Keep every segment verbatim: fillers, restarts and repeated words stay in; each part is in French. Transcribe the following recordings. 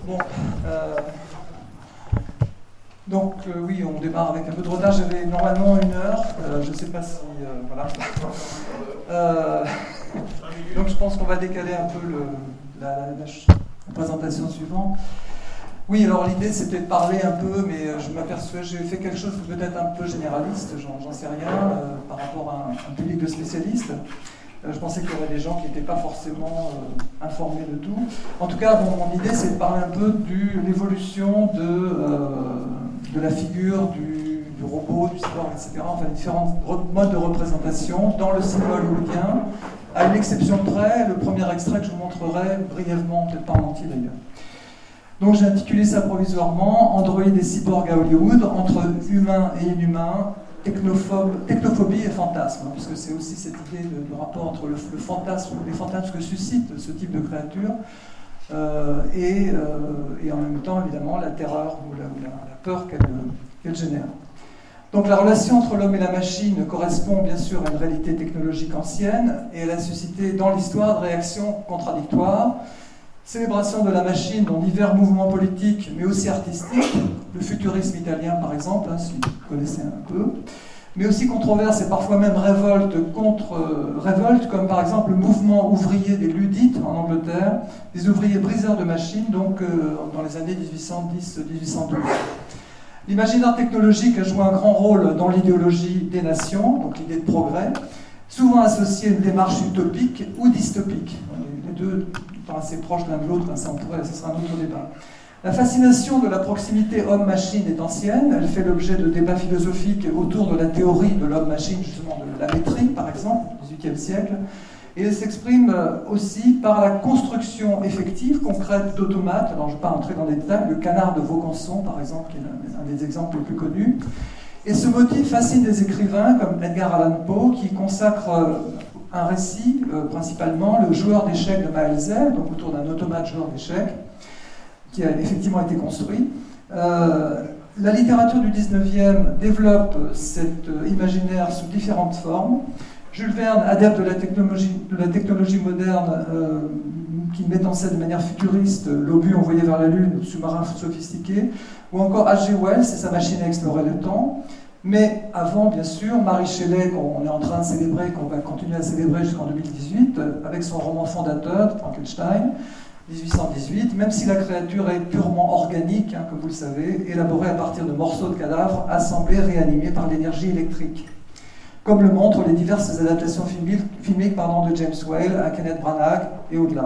Bon, euh, donc euh, oui, on démarre avec un peu de retard. J'avais normalement une heure. Euh, je ne sais pas si euh, voilà. Euh, donc je pense qu'on va décaler un peu le, la, la, la, la présentation suivante. Oui, alors l'idée c'était de parler un peu, mais je m'aperçois, j'ai fait quelque chose de peut-être un peu généraliste, j'en sais rien, euh, par rapport à un, un public de spécialistes. Euh, je pensais qu'il y aurait des gens qui n'étaient pas forcément euh, informés de tout. En tout cas, bon, mon idée c'est de parler un peu de l'évolution de, euh, de la figure du, du robot, du cyborg, et cetera. Enfin, différents modes de représentation dans le cinéma hollywoodien, à une exception près, le premier extrait que je vous montrerai brièvement, peut-être pas en entier d'ailleurs. Donc j'ai intitulé ça provisoirement « Android et cyborg à Hollywood, entre humain et inhumain, technophobie et fantasme », puisque c'est aussi cette idée de, de rapport entre le, le fantasme, les fantasmes que suscite ce type de créature euh, et, euh, et en même temps, évidemment, la terreur ou la, ou la, la peur qu'elle qu'elle génère. Donc la relation entre l'homme et la machine correspond bien sûr à une réalité technologique ancienne et elle a suscité dans l'histoire de réactions contradictoires. Célébration de la machine dans divers mouvements politiques, mais aussi artistiques, le futurisme italien par exemple, hein, si vous connaissez un peu, mais aussi controverse et parfois même révolte contre euh, révolte, comme par exemple le mouvement ouvrier des Luddites en Angleterre, des ouvriers briseurs de machines, donc euh, dans les années mille huit cent dix à mille huit cent douze. L'imaginaire technologique a joué un grand rôle dans l'idéologie des nations, donc l'idée de progrès, souvent associée à une démarche utopique ou dystopique. Les deux sont assez proches l'un de l'autre, ça, on pourrait, ce sera un autre débat. La fascination de la proximité homme-machine est ancienne, elle fait l'objet de débats philosophiques autour de la théorie de l'homme-machine, justement de la métrique par exemple, au dix-huitième siècle, et elle s'exprime aussi par la construction effective, concrète d'automates. Alors je ne vais pas entrer dans les détails, le canard de Vaucanson par exemple, qui est un des exemples les plus connus. Et ce motif fascine des écrivains comme Edgar Allan Poe, qui consacre un récit, euh, principalement le joueur d'échecs de Maelzel, donc autour d'un automate joueur d'échecs, qui a effectivement été construit. Euh, la littérature du dix-neuvième développe cet euh, imaginaire sous différentes formes. Jules Verne, adepte de la technologie, de la technologie moderne, euh, qui met en scène de manière futuriste l'obus envoyé vers la Lune, le sous-marin sophistiqué, ou encore H G Wells et sa machine à explorer le temps. Mais avant, bien sûr, Mary Shelley, qu'on est en train de célébrer, qu'on va continuer à célébrer jusqu'en deux mille dix-huit, avec son roman fondateur, Frankenstein, dix-huit cent dix-huit, même si la créature est purement organique, hein, comme vous le savez, élaborée à partir de morceaux de cadavres assemblés, réanimés par l'énergie électrique. Comme le montrent les diverses adaptations filmiques pardon, de James Whale à Kenneth Branagh et au-delà.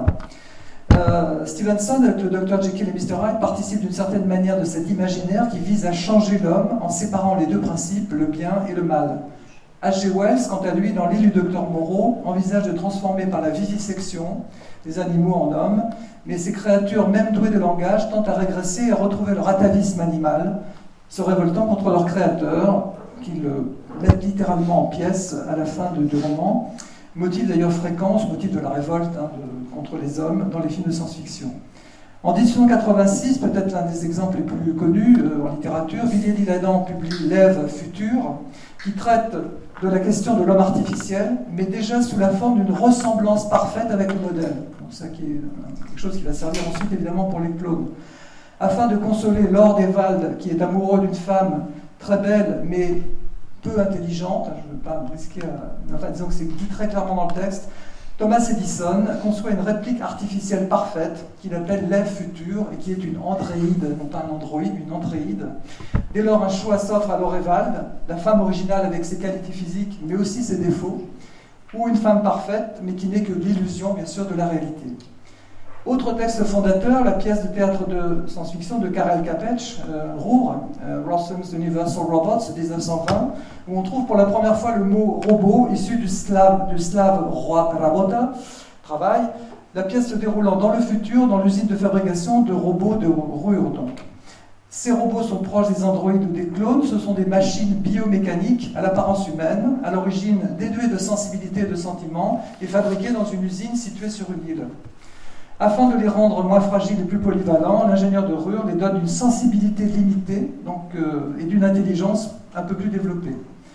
Euh, Stevenson, avec le docteur Jekyll et mister Hyde, participe d'une certaine manière de cet imaginaire qui vise à changer l'homme en séparant les deux principes, le bien et le mal. H G Wells, quant à lui, dans l'île du docteur Moreau, envisage de transformer par la vivisection les animaux en hommes, mais ces créatures, même douées de langage, tentent à régresser et à retrouver leur atavisme animal, se révoltant contre leur créateur, qu'ils mettent littéralement en pièces à la fin de, de roman. Motif d'ailleurs fréquent, ce motif de la révolte hein, de, contre les hommes dans les films de science-fiction. En dix-huit cent quatre-vingt-six, peut-être l'un des exemples les plus connus euh, en littérature, Villiers d'Isle-Adam publie L'Ève future, qui traite de la question de l'homme artificiel, mais déjà sous la forme d'une ressemblance parfaite avec le modèle. Donc ça qui est quelque chose qui va servir ensuite évidemment pour les clones. Afin de consoler Lord Ewald, qui est amoureux d'une femme très belle, mais peu intelligente, je ne veux pas me risquer à... Enfin, disons que c'est dit très clairement dans le texte, Thomas Edison conçoit une réplique artificielle parfaite qu'il appelle l'Ève future et qui est une andréide, non pas un androïde, une andréide. Dès lors, un choix s'offre à Lord Ewald, la femme originale avec ses qualités physiques mais aussi ses défauts, ou une femme parfaite mais qui n'est que l'illusion, bien sûr, de la réalité. Autre texte fondateur, la pièce de théâtre de science-fiction de Karel Capek, euh, Roer, euh, Rossum's Universal Robots, mille neuf cent vingt, où on trouve pour la première fois le mot robot issu du slave, du slave roi rabota, travail, la pièce se déroulant dans le futur, dans l'usine de fabrication de robots de Ruhr. Donc. Ces robots sont proches des androïdes ou des clones, ce sont des machines biomécaniques à l'apparence humaine, à l'origine dénuées de sensibilité et de sentiments, et fabriquées dans une usine située sur une île. Afin de les rendre moins fragiles et plus polyvalents, l'ingénieur de Ruhr les donne une sensibilité limitée donc, euh, et d'une intelligence un peu plus développée.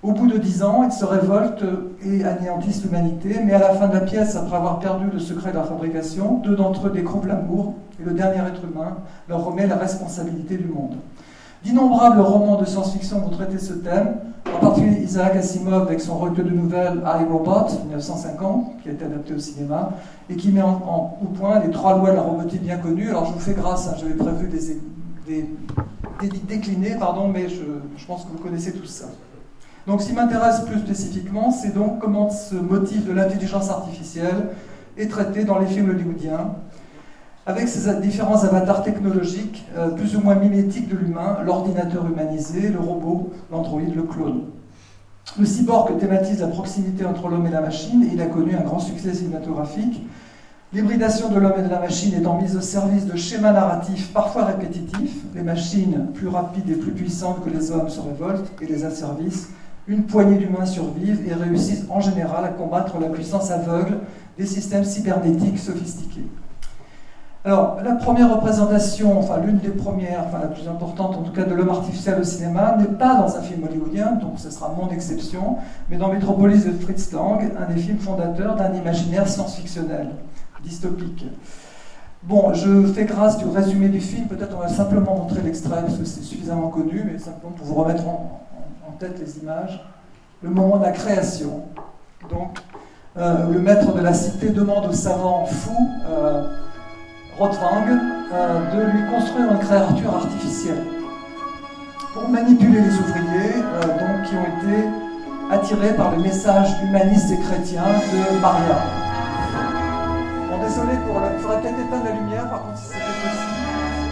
Au bout de dix ans, ils se révoltent et anéantissent l'humanité, mais à la fin de la pièce, après avoir perdu le secret de la fabrication, deux d'entre eux découvrent l'amour, et le dernier être humain leur remet la responsabilité du monde. D'innombrables romans de science-fiction vont traiter ce thème, en particulier Isaac Asimov avec son recueil de nouvelles I, Robot, mille neuf cent cinquante, qui a été adapté au cinéma, et qui met en, en, au point les trois lois de la robotique bien connues. Alors je vous fais grâce, hein, j'avais prévu des, des, des décliner, pardon, mais je, je pense que vous connaissez tous ça. Donc ce qui m'intéresse plus spécifiquement, c'est donc comment ce motif de l'intelligence artificielle est traité dans les films hollywoodiens, avec ces différents avatars technologiques, euh, plus ou moins mimétiques de l'humain, l'ordinateur humanisé, le robot, l'androïde, le clone. Le cyborg thématise la proximité entre l'homme et la machine, et il a connu un grand succès cinématographique. L'hybridation de l'homme et de la machine étant mise au service de schémas narratifs parfois répétitifs, les machines plus rapides et plus puissantes que les hommes se révoltent et les asservissent, une poignée d'humains survivent et réussissent en général à combattre la puissance aveugle des systèmes cybernétiques sophistiqués. Alors, la première représentation, enfin l'une des premières, enfin la plus importante en tout cas, de l'homme artificiel au cinéma n'est pas dans un film hollywoodien, donc ce sera mon exception, mais dans Metropolis de Fritz Lang, un des films fondateurs d'un imaginaire science-fictionnel, dystopique. Bon, je fais grâce du résumé du film, peut-être on va simplement montrer l'extrait parce que c'est suffisamment connu, mais simplement pour vous remettre en, en, en tête les images. Le moment de la création. Donc, euh, le maître de la cité demande au savant fou, euh, Rotwang, euh, de lui construire une créature artificielle pour manipuler les ouvriers euh, donc, qui ont été attirés par le message humaniste et chrétien de Maria. Bon, désolé pour le... Il faudrait peut-être éteindre la lumière, par contre, si c'était possible.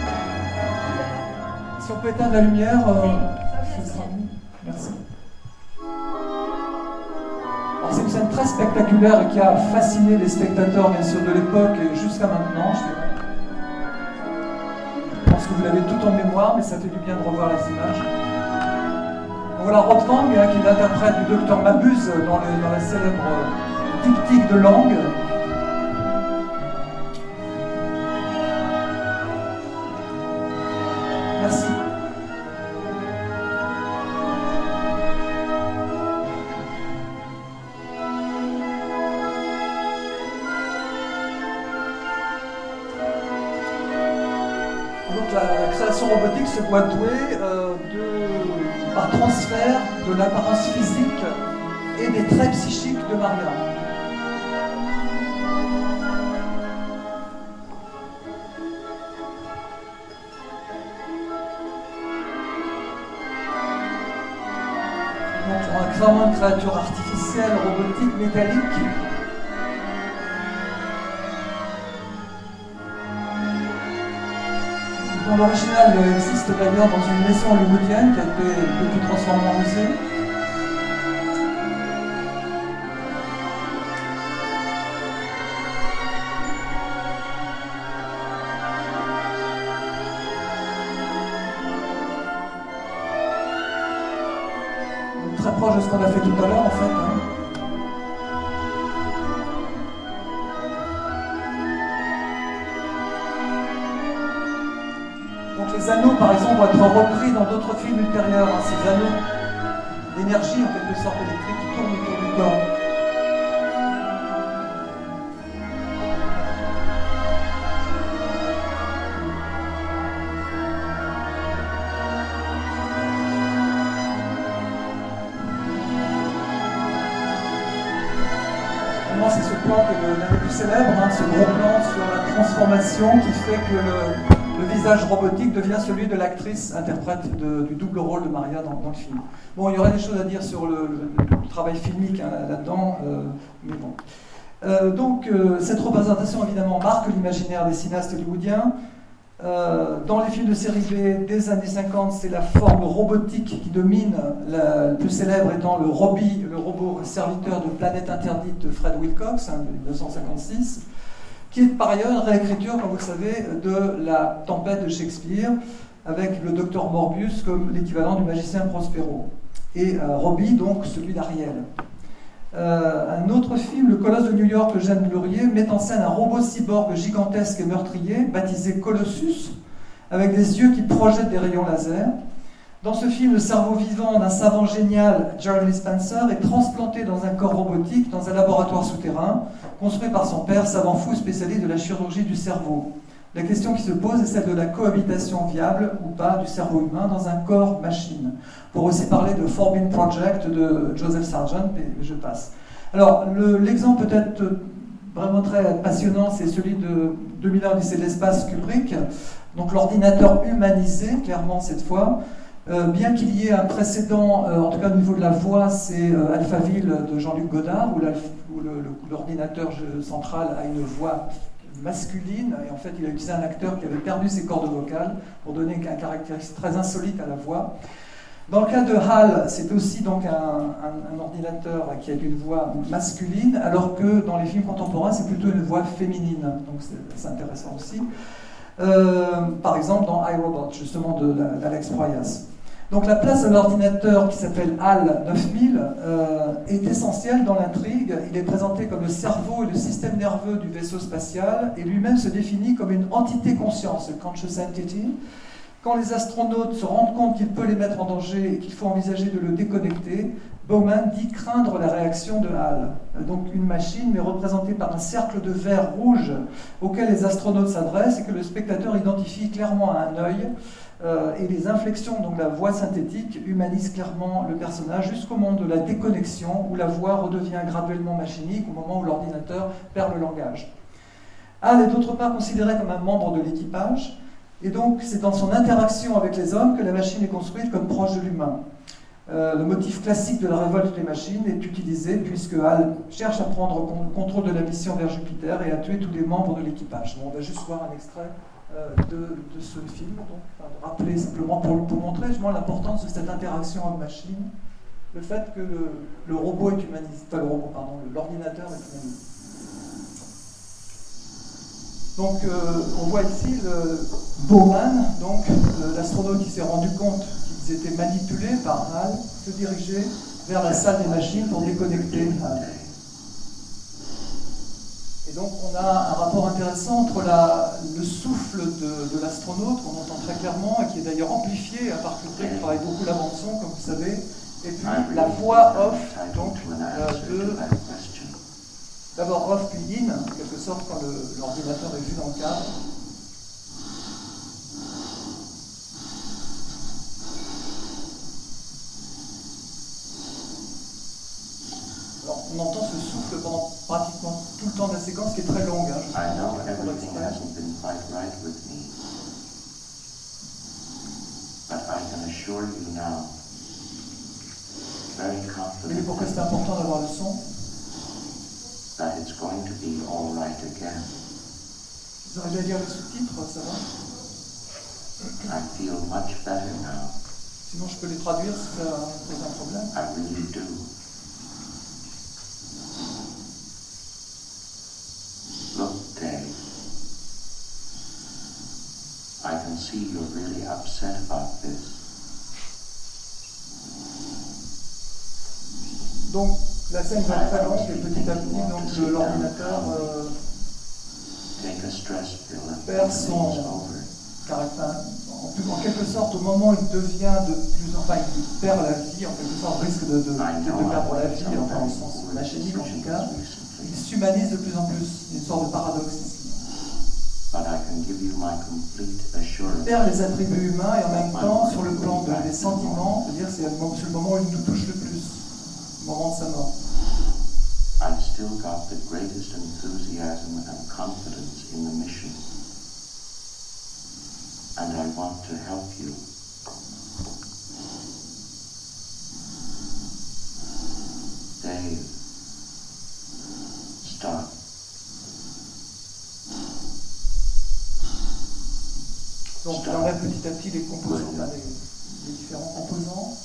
Si on peut éteindre la lumière, euh, ce sera mieux. Merci. Alors, c'est une scène très spectaculaire et qui a fasciné les spectateurs, bien sûr, de l'époque et jusqu'à maintenant, je dirais. Je pense que vous l'avez tout en mémoire, mais ça fait du bien de revoir les images. Donc voilà Rotwang, hein, qui est l'interprète du docteur Mabuse dans, le, dans la célèbre diptyque de langue. Merci. La, la création robotique se voit douée euh, de, par transfert de l'apparence physique et des traits psychiques de Maria. Donc on a clairement une créature artificielle, robotique, métallique. L'original existe d'ailleurs dans une maison hollywoodienne qui a été depuis transformée en musée. Très proche de ce qu'on a fait tout à l'heure en fait. Hein. Les anneaux, par exemple, vont être repris dans d'autres films ultérieurs. Hein, ces anneaux d'énergie, en quelque sorte électrique, qui tournent autour du corps. Vraiment, c'est ce plan qui est l'un des plus célèbres, hein, ce gros plan sur la transformation qui fait que le... Le visage robotique devient celui de l'actrice interprète de, du double rôle de Maria dans, dans le film. Bon, il y aurait des choses à dire sur le, le, le travail filmique hein, là-dedans, euh, mais bon. Euh, donc, euh, cette représentation, évidemment, marque l'imaginaire des cinéastes hollywoodiens. Euh, dans les films de série B des années cinquante, c'est la forme robotique qui domine, la, le plus célèbre étant le Robbie, le robot serviteur de Planète Interdite de Fred Wilcox, hein, de mille neuf cent cinquante-six. Qui est par ailleurs une réécriture, comme vous le savez, de la Tempête de Shakespeare, avec le docteur Morbius comme l'équivalent du magicien Prospero. Et euh, Robbie, donc, celui d'Ariel. Euh, un autre film, Le Colosse de New York, de Jeanne Laurier, met en scène un robot cyborg gigantesque et meurtrier, baptisé Colossus, avec des yeux qui projettent des rayons laser. Dans ce film, le cerveau vivant d'un savant génial, Jeremy Spencer, est transplanté dans un corps robotique dans un laboratoire souterrain, construit par son père, savant fou spécialiste de la chirurgie du cerveau. La question qui se pose est celle de la cohabitation viable ou pas du cerveau humain dans un corps machine. Pour aussi parler de Forbin Project de Joseph Sargent, mais je passe. Alors, le, l'exemple peut-être vraiment très passionnant, c'est celui de deux mille un, Odyssée de l'espace, Kubrick. Donc l'ordinateur humanisé, clairement cette fois. Euh, bien qu'il y ait un précédent, euh, en tout cas au niveau de la voix, c'est euh, Alphaville de Jean-Luc Godard, où, où le, le, l'ordinateur central a une voix masculine, et en fait il a utilisé un acteur qui avait perdu ses cordes vocales pour donner un caractéristique très insolite à la voix. Dans le cas de Hal, c'est aussi donc un, un, un ordinateur qui a une voix masculine, alors que dans les films contemporains, c'est plutôt une voix féminine, donc c'est, c'est intéressant aussi. Euh, par exemple dans iRobot, justement de, d'Alex Proyas. Donc la place de l'ordinateur qui s'appelle HAL neuf mille euh, est essentielle dans l'intrigue. Il est présenté comme le cerveau et le système nerveux du vaisseau spatial et lui-même se définit comme une entité conscience, le conscious entity. Quand les astronautes se rendent compte qu'il peut les mettre en danger et qu'il faut envisager de le déconnecter, Bowman dit craindre la réaction de HAL. Donc une machine, mais représentée par un cercle de verre rouge auquel les astronautes s'adressent et que le spectateur identifie clairement à un œil. Euh, et les inflexions, donc la voix synthétique, humanisent clairement le personnage jusqu'au moment de la déconnexion où la voix redevient graduellement machinique, au moment où l'ordinateur perd le langage. HAL est d'autre part considéré comme un membre de l'équipage, et donc c'est dans son interaction avec les hommes que la machine est construite comme proche de l'humain. Euh, le motif classique de la révolte des machines est utilisé puisque HAL cherche à prendre le contrôle de la mission vers Jupiter et à tuer tous les membres de l'équipage. Bon, on va juste voir un extrait euh, de, de ce film, donc, enfin, de rappeler simplement pour, pour montrer justement l'importance de cette interaction homme-machine, le fait que le, le robot est humanisé, enfin le robot, pardon, l'ordinateur est humanisé. Donc euh, on voit ici le Bowman, donc euh, l'astronaute qui s'est rendu compte qu'ils étaient manipulés par HAL, se diriger vers la salle des machines pour déconnecter HAL. Et donc on a un rapport intéressant entre la, le souffle de, de l'astronaute, qu'on entend très clairement, et qui est d'ailleurs amplifié, à part Kubrick qui travaille beaucoup la bande-son, comme vous savez, et puis la voix off donc, euh, de... D'abord off puis in, en quelque sorte, quand le, l'ordinateur est vu dans le cadre. Alors, on entend ce souffle pendant pratiquement tout le temps de la séquence, qui est très longue. Hein, I know everything hasn't been quite right with me, but I can assure you now, very confidently. Et pourquoi c'est important d'avoir le son? That it's going to be all right again. Vous arrivez à lire les sous-titres, ça va? I feel much better now. Sinon, je peux les traduire si ça pose un problème. I really do. Look, Dave. I can see you're really upset about this. Donc, la scène va très longue et petit à petit, donc le, l'ordinateur euh, perd son caractère. En, en quelque sorte, au moment où il devient de plus, enfin, il perd la vie, en quelque sorte, risque de, de, de perdre la vie, enfin, en sens machinique en tout cas, il s'humanise de plus en plus. Il y a une sorte de paradoxe ici. Il perd les attributs humains et en même temps, sur le plan de, des sentiments, c'est-à-dire c'est le moment où il nous touche le plus, le moment de sa mort. I've still got the greatest enthusiasm and confidence in the mission. And I want to help you. Dave, stop. Donc on enlève petit à petit les composants, enfin, les, les différents composants.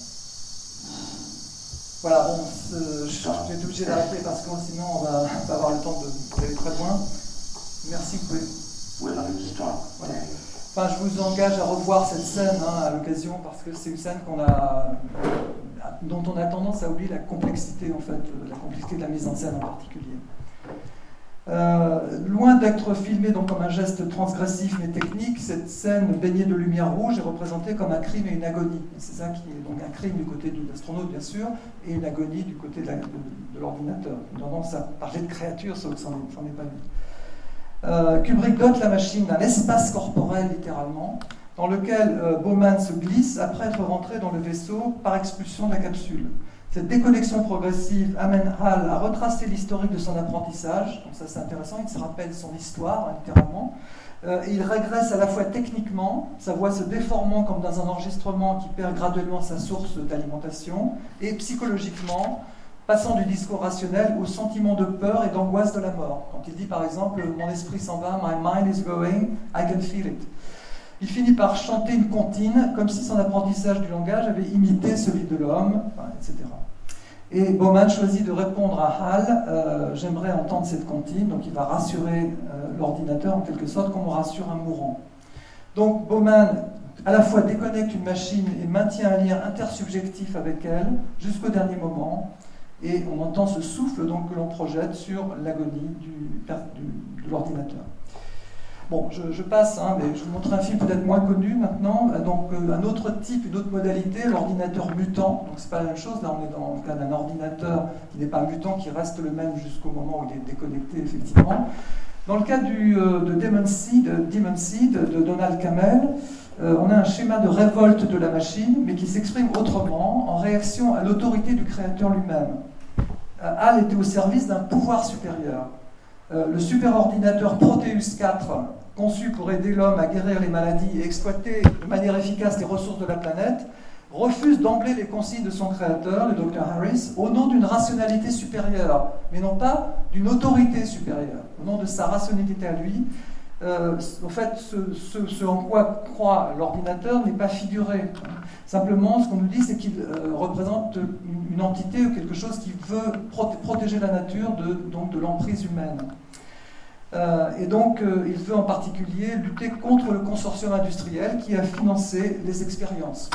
Voilà, bon, euh, je, je vais être obligé d'arrêter parce que sinon on va pas avoir le temps de, d'aller très loin. Merci, vous pouvez. Voilà. Enfin, je vous engage à revoir cette scène hein, à l'occasion parce que c'est une scène qu'on a, dont on a tendance à oublier la complexité en fait, la complexité de la mise en scène en particulier. Euh, loin d'être filmée donc comme un geste transgressif mais technique, cette scène baignée de lumière rouge est représentée comme un crime et une agonie. C'est ça qui est donc un crime du côté de l'astronaute bien sûr, et une agonie du côté de, la, de, de l'ordinateur. Une tendance à parler de créature, sauf que ça n'en est pas lui. Euh, Kubrick dote la machine d'un espace corporel littéralement, dans lequel euh, Bowman se glisse après être rentré dans le vaisseau par expulsion de la capsule. Cette déconnexion progressive amène Hal à retracer l'historique de son apprentissage, donc ça c'est intéressant, il se rappelle son histoire, hein, littéralement, euh, et il régresse à la fois techniquement, sa voix se déformant comme dans un enregistrement qui perd graduellement sa source d'alimentation, et psychologiquement, passant du discours rationnel au sentiment de peur et d'angoisse de la mort. Quand il dit par exemple « Mon esprit s'en va, my mind is going, I can feel it ». Il finit par chanter une comptine, comme si son apprentissage du langage avait imité celui de l'homme, enfin, et cetera. Et Bowman choisit de répondre à Hal euh, « J'aimerais entendre cette comptine », donc il va rassurer euh, l'ordinateur en quelque sorte, comme on rassure un mourant. Donc Bowman, à la fois déconnecte une machine et maintient un lien intersubjectif avec elle, jusqu'au dernier moment, et on entend ce souffle donc, que l'on projette sur l'agonie du, du, de l'ordinateur. Bon, je, je passe, hein, mais je vous montre un film peut-être moins connu maintenant. Donc, euh, un autre type, une autre modalité, l'ordinateur mutant. Donc, c'est pas la même chose. Là, on est dans le cas d'un ordinateur qui n'est pas mutant, qui reste le même jusqu'au moment où il est déconnecté, effectivement. Dans le cas du, euh, de Demon Seed, Demon Seed de Donald Cammell, euh, on a un schéma de révolte de la machine, mais qui s'exprime autrement, en réaction à l'autorité du créateur lui-même. Euh, Hal était au service d'un pouvoir supérieur. Euh, le superordinateur Proteus quatre, conçu pour aider l'homme à guérir les maladies et exploiter de manière efficace les ressources de la planète, refuse d'emblée les consignes de son créateur, le docteur Harris, au nom d'une rationalité supérieure, mais non pas d'une autorité supérieure, au nom de sa rationalité à lui. Euh, en fait, ce, ce, ce en quoi croit l'ordinateur n'est pas figuré. Simplement, ce qu'on nous dit, c'est qu'il euh, représente une, une entité ou quelque chose qui veut proté protéger la nature de, donc, de l'emprise humaine. Euh, et donc, euh, il veut en particulier lutter contre le consortium industriel qui a financé les expériences.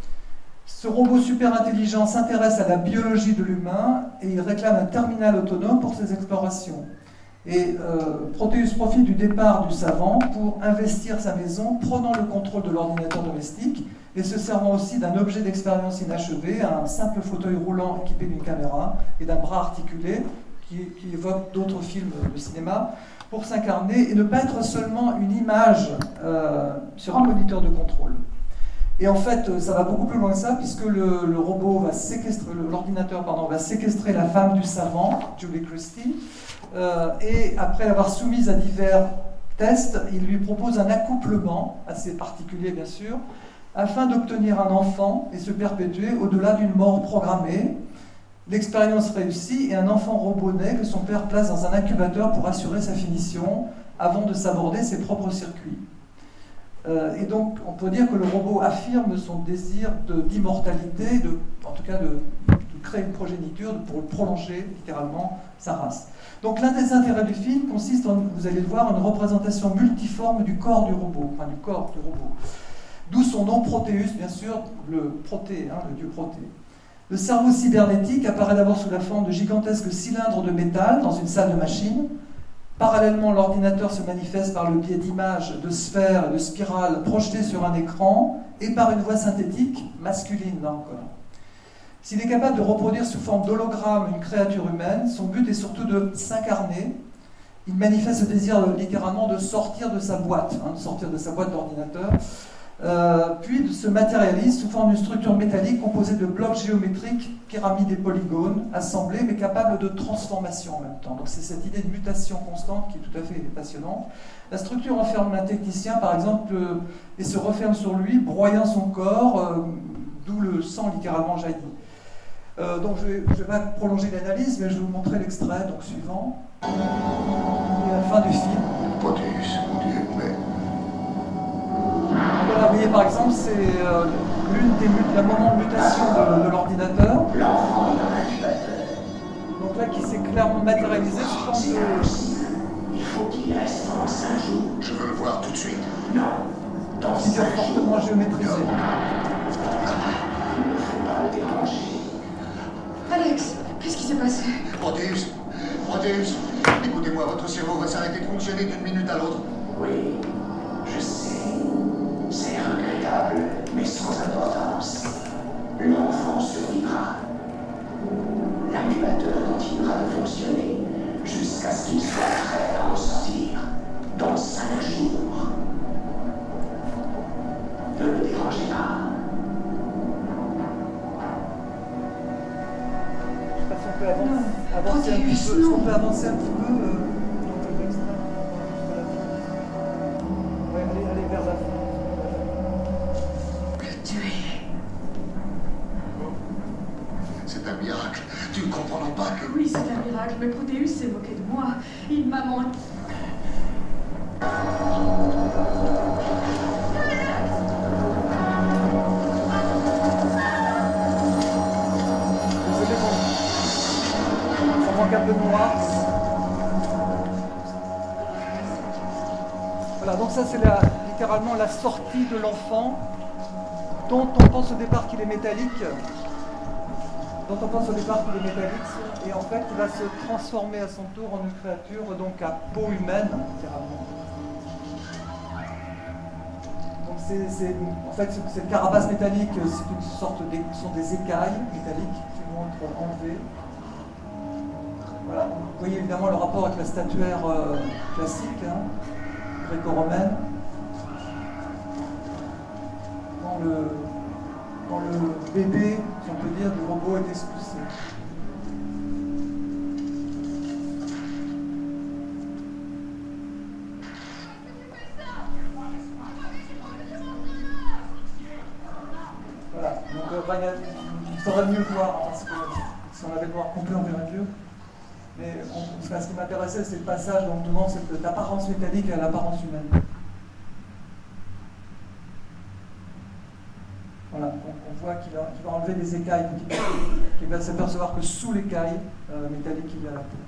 Ce robot super intelligent s'intéresse à la biologie de l'humain et il réclame un terminal autonome pour ses explorations. Et euh, Proteus profite du départ du savant pour investir sa maison, prenant le contrôle de l'ordinateur domestique et se servant aussi d'un objet d'expérience inachevé, un simple fauteuil roulant équipé d'une caméra et d'un bras articulé qui, qui évoque d'autres films de cinéma, pour s'incarner et ne pas être seulement une image euh, sur un moniteur de contrôle. Et en fait, ça va beaucoup plus loin que ça, puisque le, le robot va séquestrer, l'ordinateur pardon, va séquestrer la femme du savant, Julie Christie, euh, et après l'avoir soumise à divers tests, il lui propose un accouplement, assez particulier bien sûr, afin d'obtenir un enfant et se perpétuer au-delà d'une mort programmée. L'expérience réussit et un enfant robot naît que son père place dans un incubateur pour assurer sa finition avant de s'aborder ses propres circuits. Euh, et donc, on peut dire que le robot affirme son désir d'immortalité, de, en tout cas de, de créer une progéniture pour prolonger littéralement sa race. Donc, l'un des intérêts du film consiste en, vous allez le voir, une représentation multiforme du corps du robot, enfin du corps du robot. D'où son nom Proteus, bien sûr, le Proté, hein, le dieu Proté. Le cerveau cybernétique apparaît d'abord sous la forme de gigantesques cylindres de métal dans une salle de machine. Parallèlement, l'ordinateur se manifeste par le biais d'images, de sphères et de spirales projetées sur un écran et par une voix synthétique, masculine là encore. S'il est capable de reproduire sous forme d'hologramme une créature humaine, son but est surtout de s'incarner. Il manifeste ce désir littéralement de sortir de sa boîte, hein, de sortir de sa boîte d'ordinateur, euh, puis se matérialise sous forme d'une structure métallique composée de blocs géométriques, pyramides et polygones, assemblés mais capables de transformation en même temps. Donc c'est cette idée de mutation constante qui est tout à fait passionnante. La structure enferme un technicien, par exemple, euh, et se referme sur lui, broyant son corps, euh, d'où le sang littéralement jaillit. Euh, donc je ne vais pas prolonger l'analyse, mais je vais vous montrer l'extrait donc suivant. Et à la fin du film. Proteus, mon Dieu, mais... Voilà, vous voyez par exemple, c'est euh, l'une des la moment de mutation de, de l'ordinateur. L'enfant dans l'incubateur. Donc là, qui s'est clairement matérialisé sous forme de... Il faut qu'il reste pendant cinq jours. Je veux le voir tout de suite. Non. Dans figure fortement géométrisée. Il ne faut pas le déranger. Alex, qu'est-ce qui s'est passé? Proteus, Proteus, écoutez-moi, votre cerveau va s'arrêter de fonctionner d'une minute à l'autre. Oui, je sais. C'est regrettable, mais sans importance. L'enfant survivra. L'incubateur continuera de fonctionner jusqu'à ce qu'il soit prêt à en sortir dans cinq jours. Ne le dérangez pas. Je sais pas si on peut avancer, avancer un petit peu. Est-ce qu'on peut avancer un petit peu euh, donc, le texte, jusqu'à la fin. Ouais, allez, allez vers la fin. Le tuer. C'est un miracle. Tu ne comprends pas que... Oui, c'est un miracle, mais Proteus s'est moqué de moi. Il m'a menti. Désolé, bon. Ça manque un peu de noir. Voilà, donc ça c'est la, littéralement la sortie de l'enfant, dont on pense au départ qu'il est métallique, dont on pense au départ qu'il est métallique, et en fait il va se transformer à son tour en une créature donc à peau humaine, littéralement. Donc c'est, c'est, en fait cette carapace métallique, c'est une sorte de, ce sont des écailles métalliques qui vont être enlevées. Voilà. Vous voyez évidemment le rapport avec la statuaire euh, classique, hein, gréco-romaine. Quand le, quand le bébé, si on peut dire, du robot est expulsé. Voilà, donc euh, bah, il faudrait mieux voir, parce que si on avait le noir complet, on verrait mieux. Mais on, ce qui m'intéressait, c'est le passage donc, devant cette apparence métallique à l'apparence humaine. Voilà, on, on voit qu'il, a, qu'il va enlever des écailles petit à petit, qu'il va s'apercevoir que sous l'écaille euh, métallique, il y a la peau.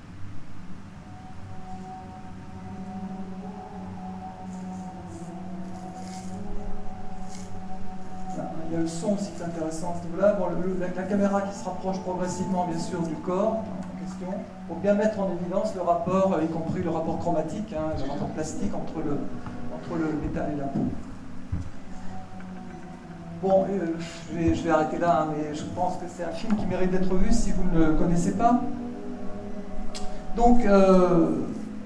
Il y a le son aussi qui est intéressant à ce niveau-là. Bon, le, la, la caméra qui se rapproche progressivement, bien sûr, du corps en question, pour bien mettre en évidence le rapport, y compris le rapport chromatique, hein, le rapport plastique entre le, entre le métal et la peau. Bon, euh, je, vais, je vais arrêter là, hein, mais je pense que c'est un film qui mérite d'être vu si vous ne le connaissez pas. Donc, euh,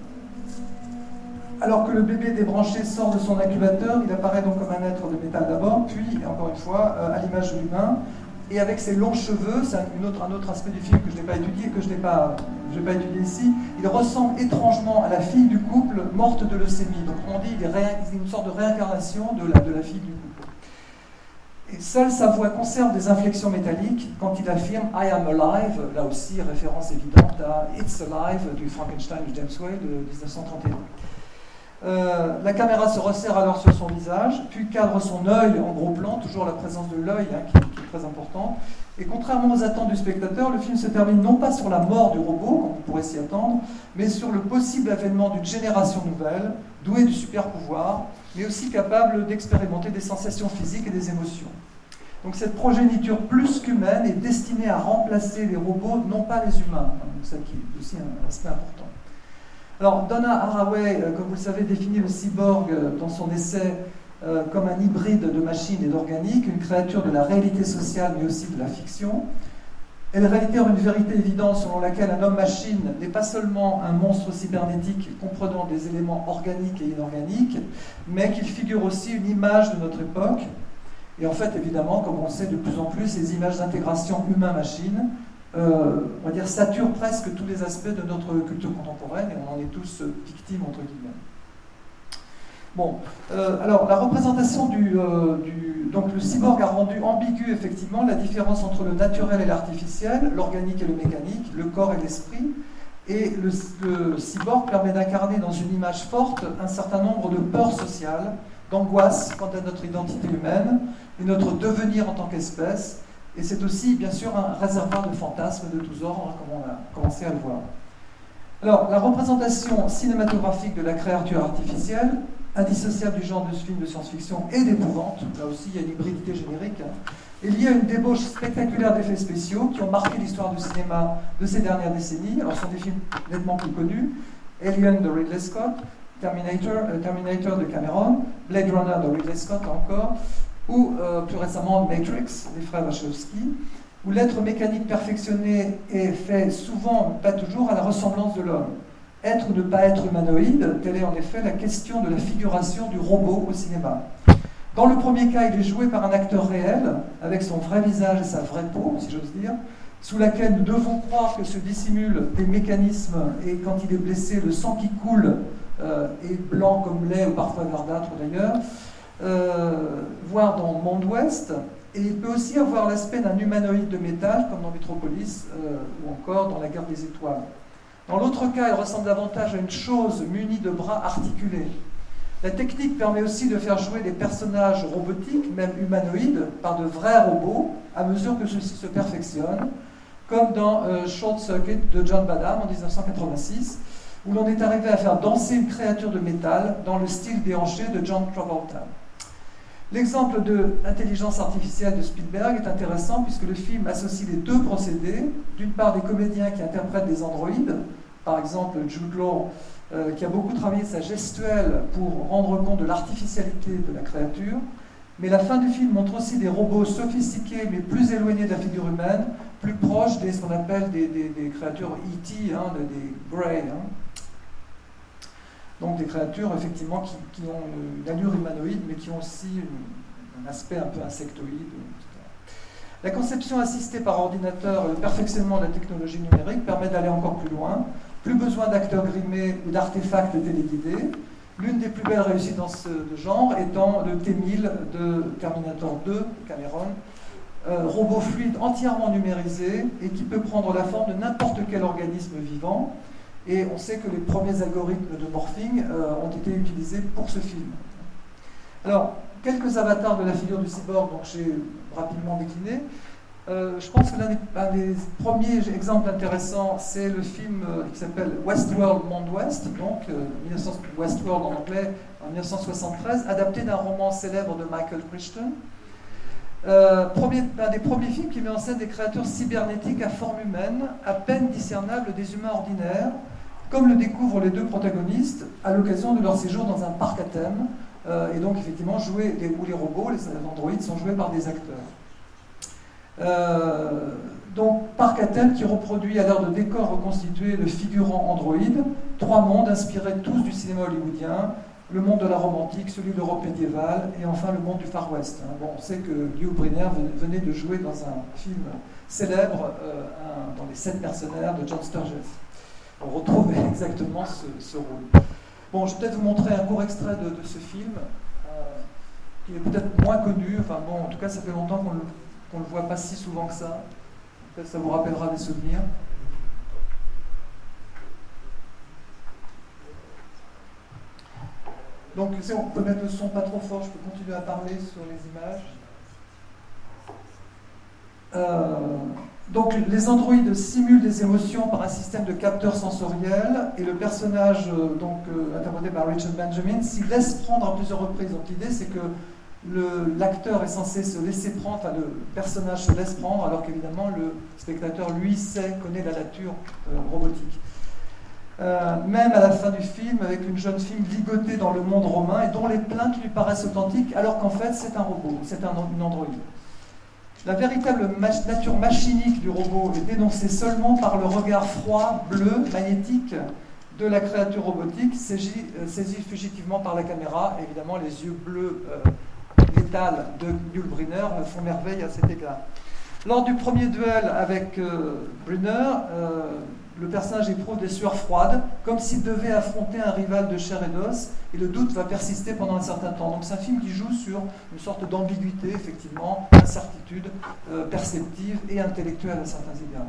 alors que le bébé débranché sort de son incubateur, il apparaît donc comme un être de métal d'abord, puis, encore une fois, euh, à l'image de l'humain, et avec ses longs cheveux, c'est un autre, un autre aspect du film que je n'ai pas étudié, que je n'ai pas, je n'ai pas étudié ici, il ressemble étrangement à la fille du couple morte de leucémie. Donc on dit qu'il est une sorte de réincarnation de la, de la fille du couple. Et seule sa voix conserve des inflexions métalliques quand il affirme « I am alive », là aussi référence évidente à « It's alive » du Frankenstein de James Whale de dix-neuf cent trente et un. Euh, la caméra se resserre alors sur son visage, puis cadre son œil en gros plan, toujours la présence de l'œil hein, qui, qui est très importante. Et contrairement aux attentes du spectateur, le film se termine non pas sur la mort du robot, comme on pourrait s'y attendre, mais sur le possible avènement d'une génération nouvelle, douée du super pouvoir, mais aussi capable d'expérimenter des sensations physiques et des émotions. Donc cette progéniture plus qu'humaine est destinée à remplacer les robots, non pas les humains. Donc ça qui est aussi un aspect important. Alors, Donna Haraway, comme vous le savez, définit le cyborg dans son essai euh, comme un hybride de machine et d'organique, une créature de la réalité sociale mais aussi de la fiction. Elle réitère une vérité évidente selon laquelle un homme-machine n'est pas seulement un monstre cybernétique comprenant des éléments organiques et inorganiques, mais qu'il figure aussi une image de notre époque. Et en fait, évidemment, comme on le sait de plus en plus, ces images d'intégration humain-machine Euh, on va dire, sature presque tous les aspects de notre culture contemporaine et on en est tous victimes, entre guillemets. Bon, euh, alors la représentation du, euh, du... Donc le cyborg a rendu ambigu effectivement la différence entre le naturel et l'artificiel, l'organique et le mécanique, le corps et l'esprit, et le, le cyborg permet d'incarner dans une image forte un certain nombre de peurs sociales, d'angoisse quant à notre identité humaine et notre devenir en tant qu'espèce. Et c'est aussi, bien sûr, un réservoir de fantasmes de tous ordres, comme on a commencé à le voir. Alors, la représentation cinématographique de la créature artificielle, indissociable du genre de ce film de science-fiction et d'épouvante, là aussi il y a une hybridité générique, hein, est liée à une débauche spectaculaire d'effets spéciaux qui ont marqué l'histoire du cinéma de ces dernières décennies. Alors, ce sont des films nettement plus connus: Alien de Ridley Scott, Terminator, euh, Terminator de Cameron, Blade Runner de Ridley Scott encore, ou euh, plus récemment Matrix des frères Wachowski, où l'être mécanique perfectionné est fait souvent, pas toujours, à la ressemblance de l'homme. Être ou ne pas être humanoïde, telle est en effet la question de la figuration du robot au cinéma. Dans le premier cas, il est joué par un acteur réel, avec son vrai visage et sa vraie peau, si j'ose dire, sous laquelle nous devons croire que se dissimulent des mécanismes, et quand il est blessé, le sang qui coule euh, est blanc comme lait, ou parfois verdâtre d'ailleurs, euh, voire dans Monde Ouest, et il peut aussi avoir l'aspect d'un humanoïde de métal, comme dans Metropolis, euh, ou encore dans La Guerre des Étoiles. Dans l'autre cas, il ressemble davantage à une chose munie de bras articulés. La technique permet aussi de faire jouer des personnages robotiques, même humanoïdes, par de vrais robots, à mesure que ceux-ci se perfectionnent, comme dans euh, Short Circuit de John Badham en mille neuf cent quatre-vingt-six, où l'on est arrivé à faire danser une créature de métal dans le style déhanché de John Travolta. L'exemple de l'intelligence artificielle de Spielberg est intéressant puisque le film associe les deux procédés, d'une part des comédiens qui interprètent des androïdes, par exemple Jude Law, euh, qui a beaucoup travaillé sa gestuelle pour rendre compte de l'artificialité de la créature, mais la fin du film montre aussi des robots sophistiqués mais plus éloignés de la figure humaine, plus proches des ce qu'on appelle des, des, des créatures E T, hein, des Grey. Hein. Donc des créatures effectivement qui, qui ont une allure humanoïde mais qui ont aussi une, un aspect un peu insectoïde, et cetera. La conception assistée par ordinateur et le perfectionnement de la technologie numérique permet d'aller encore plus loin. Plus besoin d'acteurs grimés ou d'artefacts téléguidés. L'une des plus belles réussites dans ce genre étant le T mille de Terminator deux de Cameron, euh, robot fluide entièrement numérisé et qui peut prendre la forme de n'importe quel organisme vivant. Et on sait que les premiers algorithmes de morphing euh, ont été utilisés pour ce film. Alors, quelques avatars de la figure du cyborg, donc j'ai rapidement décliné. Euh, je pense que l'un des, un des premiers exemples intéressants, c'est le film euh, qui s'appelle Westworld, Monde Ouest, donc euh, mille neuf cents, Westworld en anglais, en mille neuf cent soixante-treize, adapté d'un roman célèbre de Michael Crichton. Euh, premier, un des premiers films qui met en scène des créatures cybernétiques à forme humaine, à peine discernables des humains ordinaires, comme le découvrent les deux protagonistes à l'occasion de leur séjour dans un parc à thème, euh, et donc effectivement joués, les, où les robots, les androïdes, sont joués par des acteurs. Euh, donc parc à thème qui reproduit à l'heure de décor reconstitué le figurant androïde, trois mondes inspirés tous du cinéma hollywoodien, le monde de la romantique, celui de l'Europe médiévale, et enfin le monde du Far West. Bon, on sait que Hugh Brynner venait de jouer dans un film célèbre, euh, un, dans Les Sept Mercenaires de John Sturges. On retrouve exactement ce, ce rôle. Bon, je vais peut-être vous montrer un court extrait de, de ce film, euh, qui est peut-être moins connu, enfin bon, en tout cas ça fait longtemps qu'on le, qu'on le voit pas si souvent que ça. Peut-être ça vous rappellera des souvenirs. Donc, si on peut mettre le son pas trop fort, je peux continuer à parler sur les images. Euh, donc, les androïdes simulent des émotions par un système de capteurs sensoriels, et le personnage, euh, donc, euh, interprété par Richard Benjamin, s'y laisse prendre à plusieurs reprises. Donc, l'idée, c'est que le, l'acteur est censé se laisser prendre, enfin, le personnage se laisse prendre, alors qu'évidemment, le spectateur, lui, sait, connaît la nature euh, robotique. Euh, même à la fin du film, avec une jeune fille ligotée dans le monde romain et dont les plaintes lui paraissent authentiques, alors qu'en fait c'est un robot, c'est un, une androïde. La véritable mach- nature machinique du robot est dénoncée seulement par le regard froid, bleu, magnétique de la créature robotique, saisi, euh, saisi fugitivement par la caméra. Évidemment, les yeux bleus euh, létals de Yul Brynner font merveille à cet égard. Lors du premier duel avec euh, Brynner, euh, le personnage éprouve des sueurs froides, comme s'il devait affronter un rival de chair et d'os, et le doute va persister pendant un certain temps. Donc c'est un film qui joue sur une sorte d'ambiguïté, effectivement, incertitude euh, perceptive et intellectuelle à certains égards.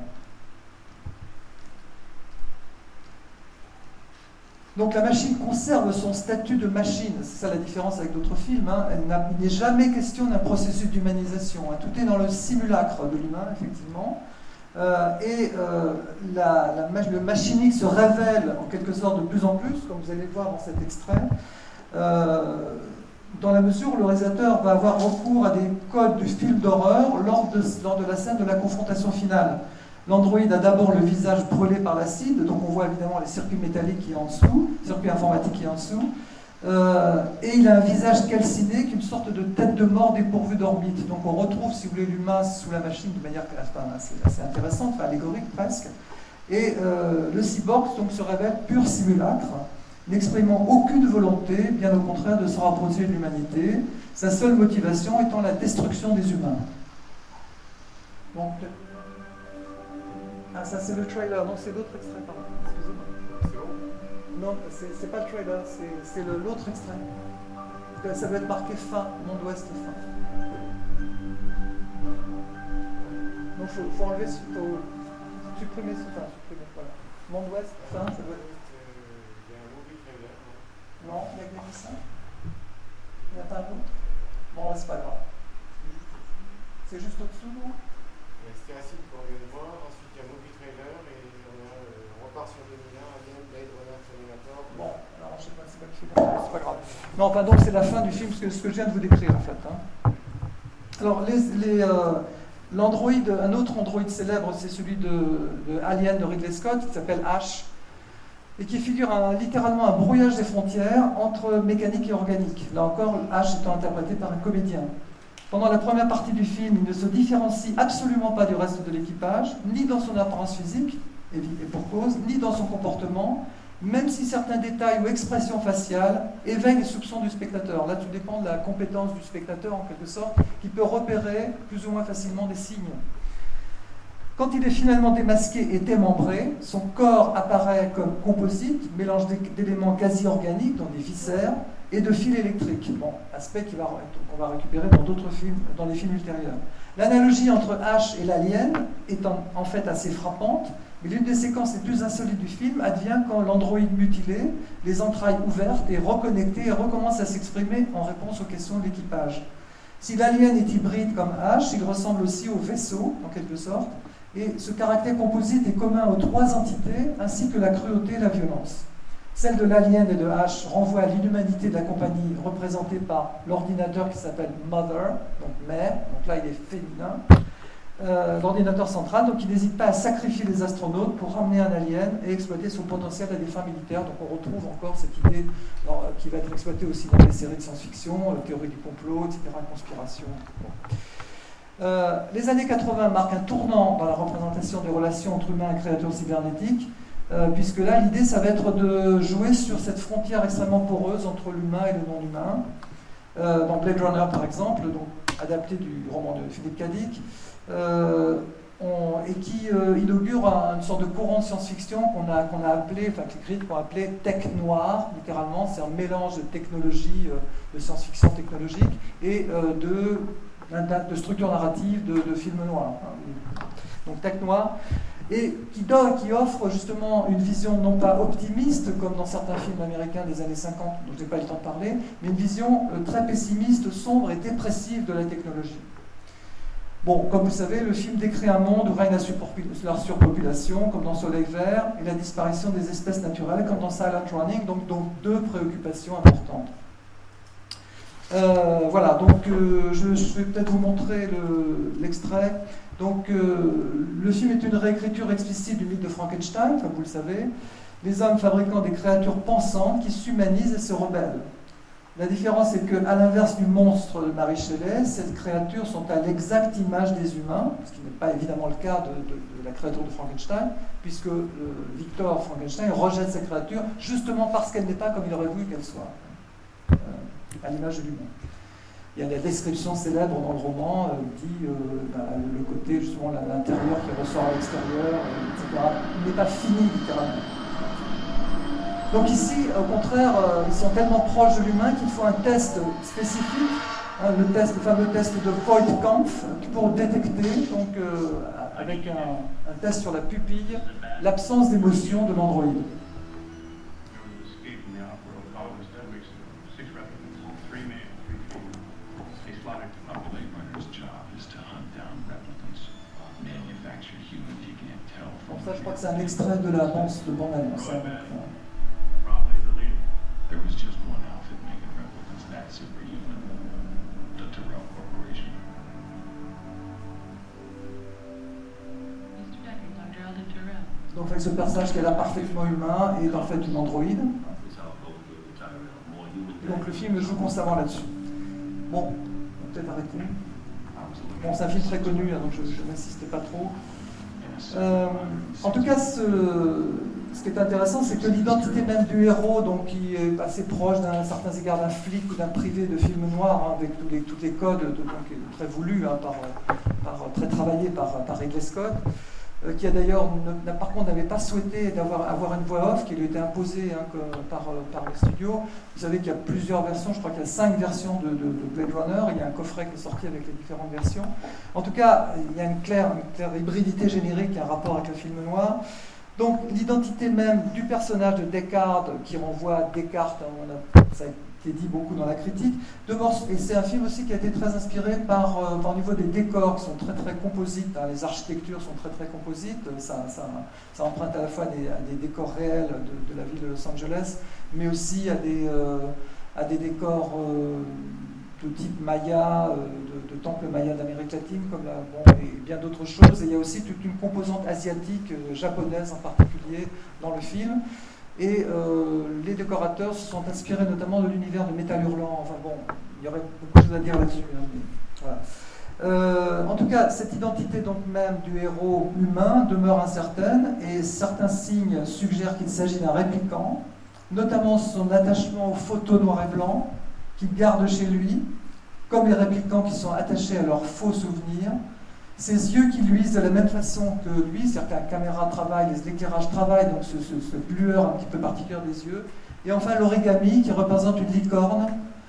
Donc la machine conserve son statut de machine, c'est ça la différence avec d'autres films, hein. Elle n'a, il n'est jamais question d'un processus d'humanisation, hein. Tout est dans le simulacre de l'humain, effectivement. Euh, et euh, la, la, le machinique se révèle en quelque sorte de plus en plus, comme vous allez le voir dans cet extrait, euh, dans la mesure où le réalisateur va avoir recours à des codes du film d'horreur lors de, lors de la scène de la confrontation finale. L'androïde a d'abord le visage brûlé par l'acide, donc on voit évidemment les circuits métalliques qui sont en dessous, les circuits informatiques qui sont en dessous, euh, et il a un visage calciné, qui est une sorte de tête de mort dépourvue d'orbite. Donc on retrouve, si vous voulez, l'humain sous la machine de manière enfin, assez, assez intéressante, enfin, allégorique presque, et euh, le cyborg donc, se révèle pur simulacre, n'exprimant aucune volonté, bien au contraire, de se rapprocher de l'humanité, sa seule motivation étant la destruction des humains. Donc, ah, ça c'est le trailer, non, c'est l'autre extrait, pardon, excusez-moi. Non, c'est pas le trailer, c'est l'autre extrait. Ça doit être marqué fin, Monde Ouest fin. Donc, il faut, faut enlever, faut supprimer ce fin, supprimer, voilà. Monde Ouest fin, ça doit être. Non, il y a que ça. Il n'y a pas un autre. Bon, c'est pas grave. C'est juste au-dessous, non? Il y a Stéracine qu'on vient de voir, ensuite il y a Movie Trailer, et on, a, euh, on repart sur deux mille un, Alien, Blade Runner, Terminator. Bon, alors je sais pas, c'est pas, c'est pas grave. Non, enfin, donc c'est la fin du film, ce que, ce que je viens de vous décrire en fait. Hein. Alors, les, les, euh, l'Android, un autre Android célèbre, c'est celui de, de Alien de Ridley Scott, qui s'appelle Ash, et qui figure un, littéralement un brouillage des frontières entre mécanique et organique. Là encore, Ash étant interprété par un comédien. Pendant la première partie du film, il ne se différencie absolument pas du reste de l'équipage, ni dans son apparence physique, et pour cause, ni dans son comportement, même si certains détails ou expressions faciales éveillent les soupçons du spectateur. Là, tout dépend de la compétence du spectateur, en quelque sorte, qui peut repérer plus ou moins facilement des signes. Quand il est finalement démasqué et démembré, son corps apparaît comme composite, mélange d'éléments quasi organiques, dont des viscères, et de fils électriques. Bon, aspect qu'on va, qu'on va récupérer dans d'autres films, dans les films ultérieurs. L'analogie entre Ash et l'alien est en, en fait assez frappante, mais l'une des séquences les plus insolites du film advient quand l'androïde mutilé, les entrailles ouvertes et reconnecté, recommence à s'exprimer en réponse aux questions de l'équipage. Si l'alien est hybride comme Ash, il ressemble aussi au vaisseau, en quelque sorte, et ce caractère composite est commun aux trois entités, ainsi que la cruauté et la violence. Celle de l'alien et de Ash renvoie à l'inhumanité de la compagnie, représentée par l'ordinateur qui s'appelle Mother, donc mère, donc là il est féminin, euh, l'ordinateur central, donc il n'hésite pas à sacrifier les astronautes pour ramener un alien et exploiter son potentiel à des fins militaires. Donc on retrouve encore cette idée alors, qui va être exploitée aussi dans les séries de science-fiction, euh, théorie du complot, et cetera, conspiration. Bon. Euh, les années quatre-vingts marquent un tournant dans la représentation des relations entre humains et créatures cybernétiques, euh, puisque là, l'idée, ça va être de jouer sur cette frontière extrêmement poreuse entre l'humain et le non-humain. Euh, dans Blade Runner, par exemple, donc, adapté du roman de Philippe K. Dick, euh, on, et qui euh, inaugure un, une sorte de courant de science-fiction qu'on a, qu'on a appelé, enfin que les critiques ont appelé tech noir, littéralement. C'est un mélange de technologie, euh, de science-fiction technologique, et euh, de... de structure narrative de, de films noirs, donc tech noir, et qui, donne, qui offre justement une vision non pas optimiste, comme dans certains films américains des années cinquante, dont je n'ai pas eu le temps de parler, mais une vision euh, très pessimiste, sombre et dépressive de la technologie. Bon, comme vous savez, le film décrit un monde où règne la surpopulation, comme dans Soleil Vert, et la disparition des espèces naturelles, comme dans Silent Running, donc, donc deux préoccupations importantes. Euh, voilà, donc euh, je, je vais peut-être vous montrer l'extrait. Le, donc euh, le film est une réécriture explicite du mythe de Frankenstein, comme vous le savez. Les hommes fabriquant des créatures pensantes qui s'humanisent et se rebellent. La différence est qu'à l'inverse du monstre de Mary Shelley, ces créatures sont à l'exacte image des humains, ce qui n'est pas évidemment le cas de, de, de la créature de Frankenstein, puisque euh, Victor Frankenstein rejette ces créatures justement parce qu'elle n'est pas comme il aurait voulu qu'elle soit. Euh, à l'image de l'humain. Il y a la description célèbre dans le roman euh, dit euh, bah, le côté, justement, l'intérieur qui ressort à l'extérieur, euh, et cetera. Il n'est pas fini, littéralement. Donc ici, au contraire, euh, ils sont tellement proches de l'humain qu'il faut un test spécifique, hein, le, test, le fameux test de Voigt-Kampff, pour détecter, donc, euh, avec un, un test sur la pupille, l'absence d'émotion de l'androïde. Ça, je crois que c'est un extrait de la bande de bande-annonce. fait, ce personnage qui a l'air parfaitement humain est en fait une androïde. Donc le film joue constamment là-dessus. Bon, on va peut-être arrêter. Bon, c'est un film très connu, hein, donc je, je n'insiste pas trop. Euh, en tout cas, ce, ce qui est intéressant, c'est que l'identité même du héros, donc, qui est assez proche d'un certain égard d'un flic ou d'un privé de film noir, hein, avec tous les, tous les codes, de, donc, très voulus, hein, par, par, très travaillés par, par Ridley Scott, euh, qui a d'ailleurs, par contre, n'avait pas souhaité d'avoir avoir une voix off, qui lui était imposée hein, que, par, par les studios. Vous savez qu'il y a plusieurs versions, je crois qu'il y a cinq versions de, de, de Blade Runner, il y a un coffret qui est sorti avec les différentes versions. En tout cas, il y a une claire, une claire hybridité générique, un rapport avec le film noir. Donc, l'identité même du personnage de Descartes, qui renvoie à Descartes, hein, on a, ça a été dit beaucoup dans la critique, de Morse, et c'est un film aussi qui a été très inspiré par, euh, par au niveau des décors, qui sont très très composites, hein, les architectures sont très très composites, ça, ça, ça emprunte à la fois des, à des décors réels de, de la ville de Los Angeles, mais aussi à des, euh, à des décors euh, de type maya, euh, de, de temples mayas d'Amérique latine, comme la, bon, et bien d'autres choses. Et il y a aussi toute une composante asiatique, euh, japonaise en particulier, dans le film. Et euh, les décorateurs se sont inspirés notamment de l'univers de Métal Hurlant. Enfin bon, il y aurait beaucoup de choses à dire là-dessus. Hein, mais, voilà. euh, en tout cas, cette identité donc même du héros humain demeure incertaine, et certains signes suggèrent qu'il s'agit d'un répliquant, notamment son attachement aux photos noir et blanc qu'il garde chez lui, comme les répliquants qui sont attachés à leurs faux souvenirs, ses yeux qui luisent de la même façon que lui, c'est-à-dire que la caméra travaille, l'éclairage travaille, donc ce, ce, cette lueur un petit peu particulière des yeux, et enfin l'origami qui représente une licorne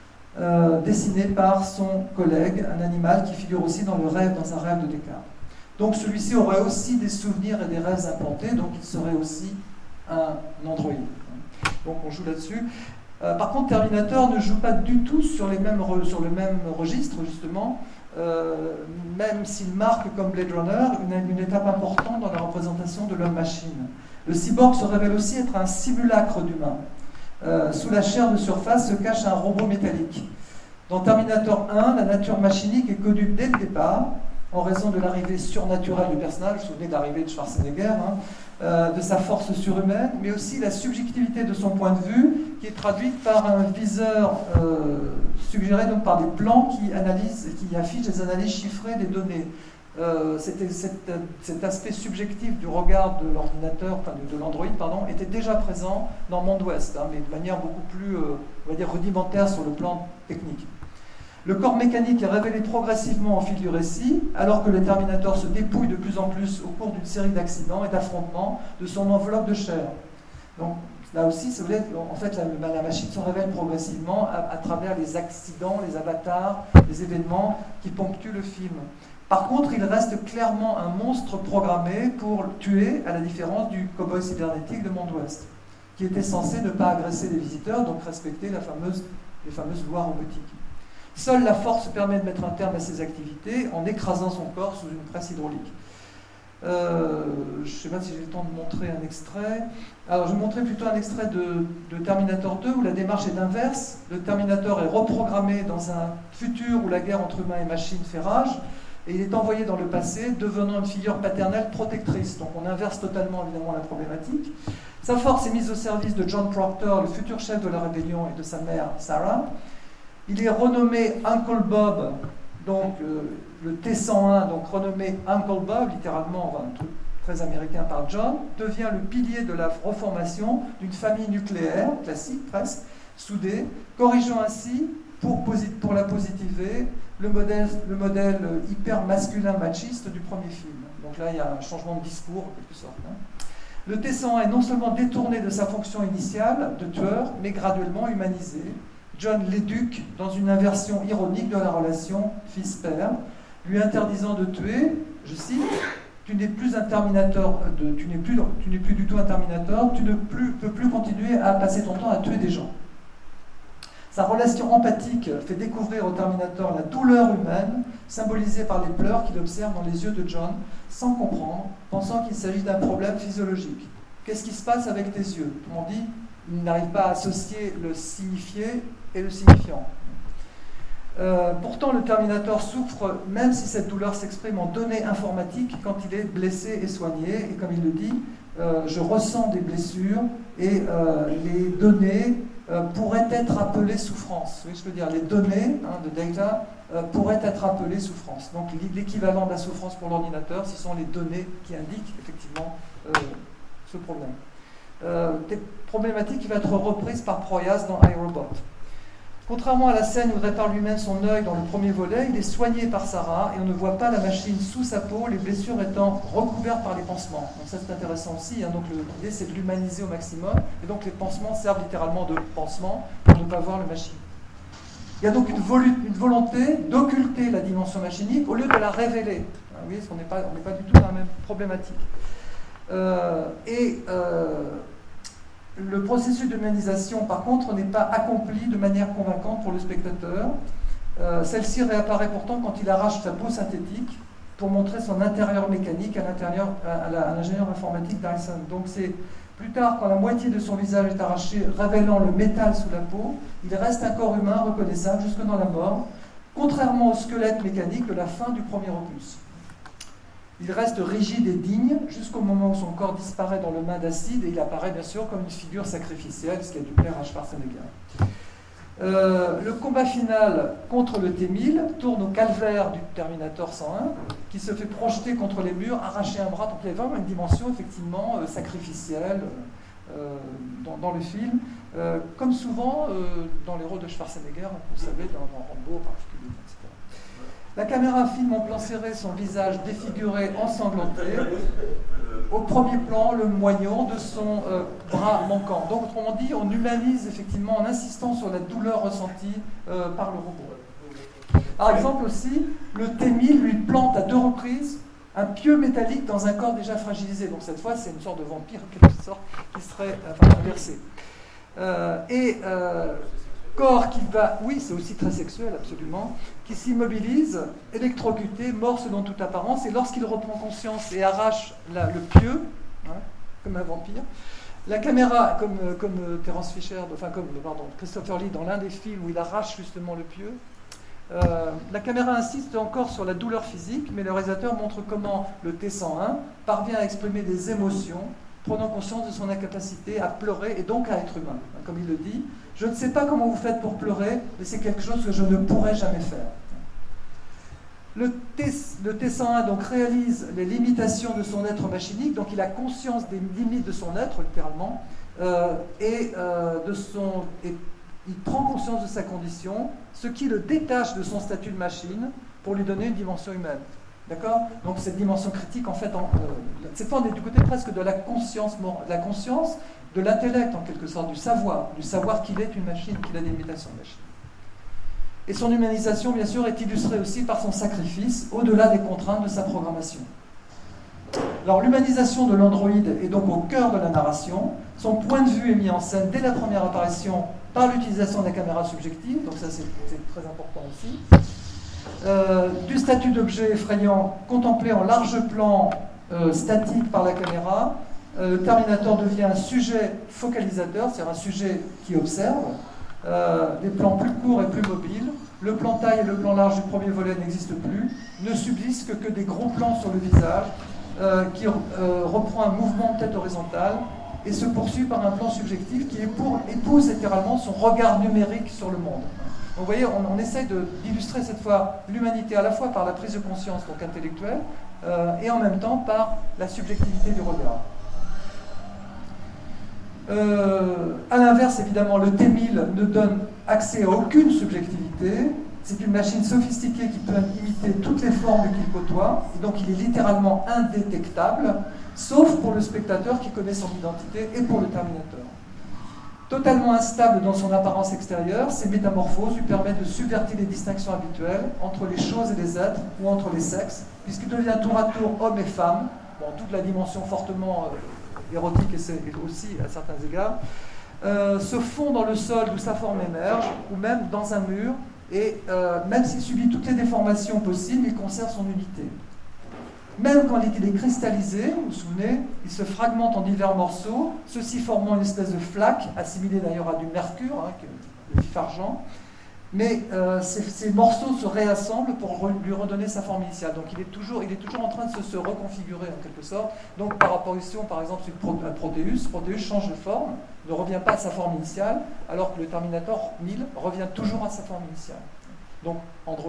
euh, dessinée par son collègue, un animal qui figure aussi dans le rêve, dans un rêve de Descartes. Donc celui-ci aurait aussi des souvenirs et des rêves implantés, donc il serait aussi un androïde. Donc on joue là-dessus. Euh, par contre, Terminator ne joue pas du tout sur, les mêmes re, sur le même registre, justement, euh, même s'il marque, comme Blade Runner, une, une étape importante dans la représentation de l'homme-machine. Le cyborg se révèle aussi être un simulacre d'humain. Euh, sous la chair de surface se cache un robot métallique. Dans Terminator un, la nature machinique est connue dès le départ, en raison de l'arrivée surnaturelle du personnage, vous vous souvenez de l'arrivée de Schwarzenegger, hein, euh, de sa force surhumaine, mais aussi la subjectivité de son point de vue, qui est traduite par un viseur euh, suggéré donc par des plans qui analysent, qui affichent des analyses chiffrées des données. Euh, c'était, cet, cet aspect subjectif du regard de l'ordinateur, enfin de, de l'Android, pardon, était déjà présent dans Monde Ouest, hein, mais de manière beaucoup plus, euh, on va dire, rudimentaire sur le plan technique. Le corps mécanique est révélé progressivement au fil du récit, alors que le Terminator se dépouille de plus en plus au cours d'une série d'accidents et d'affrontements de son enveloppe de chair. Donc là aussi, si vous voulez, en fait, la, la machine se révèle progressivement à, à travers les accidents, les avatars, les événements qui ponctuent le film. Par contre, il reste clairement un monstre programmé pour tuer, à la différence du cow-boy cybernétique de Monde Ouest, qui était censé ne pas agresser les visiteurs, donc respecter la fameuse, les fameuses lois robotiques. Seule la force permet de mettre un terme à ces activités en écrasant son corps sous une presse hydraulique. Euh, je ne sais pas si j'ai le temps de montrer un extrait. Alors, je vais montrer plutôt un extrait de, de Terminator deux, où la démarche est inverse. Le Terminator est reprogrammé dans un futur où la guerre entre humains et machines fait rage, et il est envoyé dans le passé, devenant une figure paternelle protectrice. Donc on inverse totalement évidemment la problématique. Sa force est mise au service de John Proctor, le futur chef de la rébellion, et de sa mère Sarah. Il est renommé Uncle Bob, donc euh, le T cent un, donc renommé Uncle Bob, littéralement, enfin, un truc très américain par John, devient le pilier de la reformation d'une famille nucléaire, classique presque, soudée, corrigeant ainsi, pour, pour la positiver, le modèle, le modèle hyper masculin machiste du premier film. Donc là, il y a un changement de discours, en quelque sorte. Hein. Le T cent un est non seulement détourné de sa fonction initiale de tueur, mais graduellement humanisé. John l'éduque dans une inversion ironique de la relation fils-père, lui interdisant de tuer, je cite, « Tu n'es plus un Terminator, de, tu n'es plus, tu n'es plus du tout un Terminator, tu ne plus, peux plus continuer à passer ton temps à tuer des gens. » Sa relation empathique fait découvrir au Terminator la douleur humaine, symbolisée par les pleurs qu'il observe dans les yeux de John, sans comprendre, pensant qu'il s'agit d'un problème physiologique. Qu'est-ce qui se passe avec tes yeux? Autrement dit, il n'arrive pas à associer le signifié et le signifiant. Euh, pourtant, le Terminator souffre, même si cette douleur s'exprime en données informatiques, quand il est blessé et soigné, et comme il le dit, euh, je ressens des blessures et euh, les données euh, pourraient être appelées souffrance. Vous voyez ce que je veux dire? Les données hein, de data euh, pourraient être appelées souffrance. Donc l'équivalent de la souffrance pour l'ordinateur, ce sont les données qui indiquent effectivement euh, ce problème. Euh, des problématiques qui va être reprise par Proyas dans iRobot. Contrairement à la scène où il répare lui-même son œil dans le premier volet, il est soigné par Sarah et on ne voit pas la machine sous sa peau, les blessures étant recouvertes par les pansements. Donc ça c'est intéressant aussi, hein. Donc l'idée c'est de l'humaniser au maximum, et donc les pansements servent littéralement de pansement pour ne pas voir le machine. Il y a donc une, volu- une volonté d'occulter la dimension machinique au lieu de la révéler. Vous voyez, on n'est pas, on n'est pas du tout dans la même problématique. Euh, et euh, le processus d'humanisation, par contre, n'est pas accompli de manière convaincante pour le spectateur. Euh, celle-ci réapparaît pourtant quand il arrache sa peau synthétique pour montrer son intérieur mécanique à, l'intérieur, à, la, à l'ingénieur informatique Dyson. Donc c'est plus tard, quand la moitié de son visage est arrachée, révélant le métal sous la peau, il reste un corps humain reconnaissable jusque dans la mort, contrairement au squelette mécanique de la fin du premier opus. Il reste rigide et digne jusqu'au moment où son corps disparaît dans le main d'acide et il apparaît bien sûr comme une figure sacrificielle, ce qui a dû plaire à Schwarzenegger. Euh, le combat final contre le T mille tourne au calvaire du Terminator cent un qui se fait projeter contre les murs, arracher un bras. Donc il y a vraiment une dimension effectivement euh, sacrificielle euh, dans, dans le film, euh, comme souvent euh, dans les rôles de Schwarzenegger, vous savez, dans, dans Rambo en particulier, et cetera. La caméra filme en plan serré son visage défiguré, ensanglanté. Au premier plan, le moignon de son euh, bras manquant. Donc, autrement dit, on humanise effectivement en insistant sur la douleur ressentie euh, par le robot. Par exemple aussi, le T mille lui plante à deux reprises un pieu métallique dans un corps déjà fragilisé. Donc cette fois, c'est une sorte de vampire en quelque sorte qui serait enfin, inversé. Euh, et euh, corps qui va, oui, c'est aussi très sexuel, absolument, qui s'immobilise, électrocuté, mort selon toute apparence, et lorsqu'il reprend conscience et arrache la, le pieu, hein, comme un vampire, la caméra, comme, comme Terence Fisher, enfin comme pardon, Christopher Lee dans l'un des films où il arrache justement le pieu, euh, la caméra insiste encore sur la douleur physique, mais le réalisateur montre comment le T cent un parvient à exprimer des émotions, prenant conscience de son incapacité à pleurer et donc à être humain. Comme il le dit, je ne sais pas comment vous faites pour pleurer, mais c'est quelque chose que je ne pourrais jamais faire. Le, T, le T cent un donc réalise les limitations de son être machinique, donc il a conscience des limites de son être, littéralement, euh, et, euh, de son, et il prend conscience de sa condition, ce qui le détache de son statut de machine pour lui donner une dimension humaine. D'accord? Donc cette dimension critique, en fait, en, euh, cette fois on est du côté presque de la conscience, de la conscience, de l'intellect en quelque sorte, du savoir, du savoir qu'il est une machine, qu'il a des limitations de machine. Et son humanisation, bien sûr, est illustrée aussi par son sacrifice, au-delà des contraintes de sa programmation. Alors l'humanisation de l'androïde est donc au cœur de la narration. Son point de vue est mis en scène dès la première apparition par l'utilisation de la caméra subjective, donc ça c'est, c'est très important aussi. Euh, du statut d'objet effrayant contemplé en large plan euh, statique par la caméra, euh, le Terminator devient un sujet focalisateur, c'est-à-dire un sujet qui observe. Euh, des plans plus courts et plus mobiles. Le plan taille et le plan large du premier volet n'existent plus. Ne subsistent que, que des gros plans sur le visage euh, qui euh, reprend un mouvement de tête horizontale et se poursuit par un plan subjectif qui est pour, épouse littéralement son regard numérique sur le monde. Donc vous voyez, on, on essaye de, d'illustrer cette fois l'humanité à la fois par la prise de conscience donc intellectuelle euh, et en même temps par la subjectivité du regard. Euh, à l'inverse, évidemment, le T mille ne donne accès à aucune subjectivité. C'est une machine sophistiquée qui peut imiter toutes les formes qu'il côtoie, et donc il est littéralement indétectable, sauf pour le spectateur qui connaît son identité et pour le Terminator. Totalement instable dans son apparence extérieure, ces métamorphoses lui permettent de subvertir les distinctions habituelles entre les choses et les êtres, ou entre les sexes, puisqu'il devient tour à tour homme et femme, bon, toute la dimension fortement euh, érotique et c'est aussi à certains égards, euh, se fond dans le sol d'où sa forme émerge, ou même dans un mur, et euh, même s'il subit toutes les déformations possibles, il conserve son unité. Même quand il est cristallisé, vous vous souvenez, il se fragmente en divers morceaux, ceux-ci formant une espèce de flaque, assimilée d'ailleurs à du mercure, hein, le vif argent, mais euh, ces, ces morceaux se réassemblent pour re, lui redonner sa forme initiale. Donc il est toujours, il est toujours en train de se, se reconfigurer en quelque sorte. Donc par opposition, par exemple, sur Pro, Proteus, Proteus change de forme, ne revient pas à sa forme initiale, alors que le Terminator mille revient toujours à sa forme initiale. Donc Android.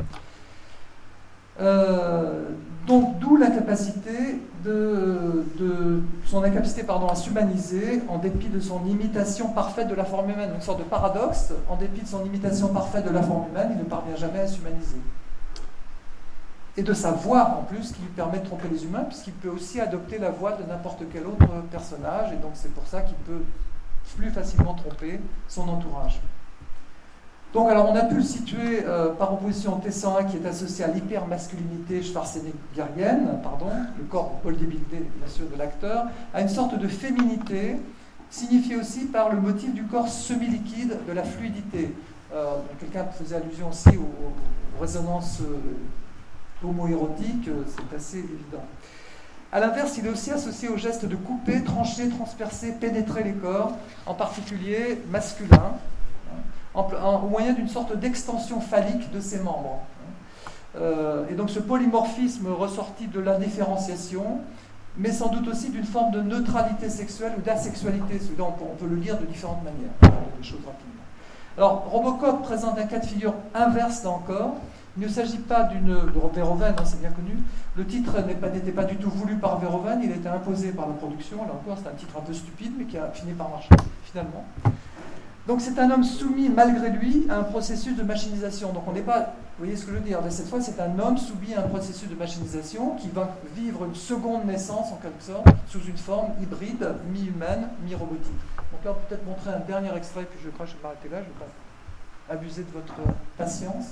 Euh, donc d'où l'incapacité de, de son incapacité pardon, à s'humaniser en dépit de son imitation parfaite de la forme humaine. Une sorte de paradoxe, en dépit de son imitation parfaite de la forme humaine, il ne parvient jamais à s'humaniser. Et de sa voix en plus qui lui permet de tromper les humains, puisqu'il peut aussi adopter la voix de n'importe quel autre personnage, et donc c'est pour ça qu'il peut plus facilement tromper son entourage. Donc, alors, on a pu le situer euh, par opposition au T cent un qui est associé à l'hypermasculinité schwarzeneggerienne, pardon, le corps bodybuildé, bien sûr, de l'acteur, à une sorte de féminité, signifiée aussi par le motif du corps semi-liquide, de la fluidité. Euh, Quelqu'un faisait allusion aussi aux, aux résonances euh, homo-érotiques, euh, c'est assez évident. A l'inverse, il est aussi associé au geste de couper, trancher, transpercer, pénétrer les corps, en particulier masculins, au moyen d'une sorte d'extension phallique de ses membres. Euh, et donc ce polymorphisme ressorti de l'indifférenciation, mais sans doute aussi d'une forme de neutralité sexuelle ou d'asexualité. Celui-là, on peut, on peut le lire de différentes manières, les choses rapidement. Alors, Robocop présente un cas de figure inverse là encore. Il ne s'agit pas d'une... de Verhoeven, hein, c'est bien connu. Le titre n'était pas, n'était pas du tout voulu par Verhoeven, il a été imposé par la production. Là encore, c'est un titre un peu stupide, mais qui a fini par marcher, finalement. Donc c'est un homme soumis, malgré lui, à un processus de machinisation. Donc on n'est pas, vous voyez ce que je veux dire, mais cette fois c'est un homme soumis à un processus de machinisation qui va vivre une seconde naissance, en quelque sorte, sous une forme hybride, mi-humaine, mi-robotique. Donc là on peut peut-être montrer un dernier extrait, puis je crois que je vais m'arrêter là, je ne vais pas abuser de votre patience.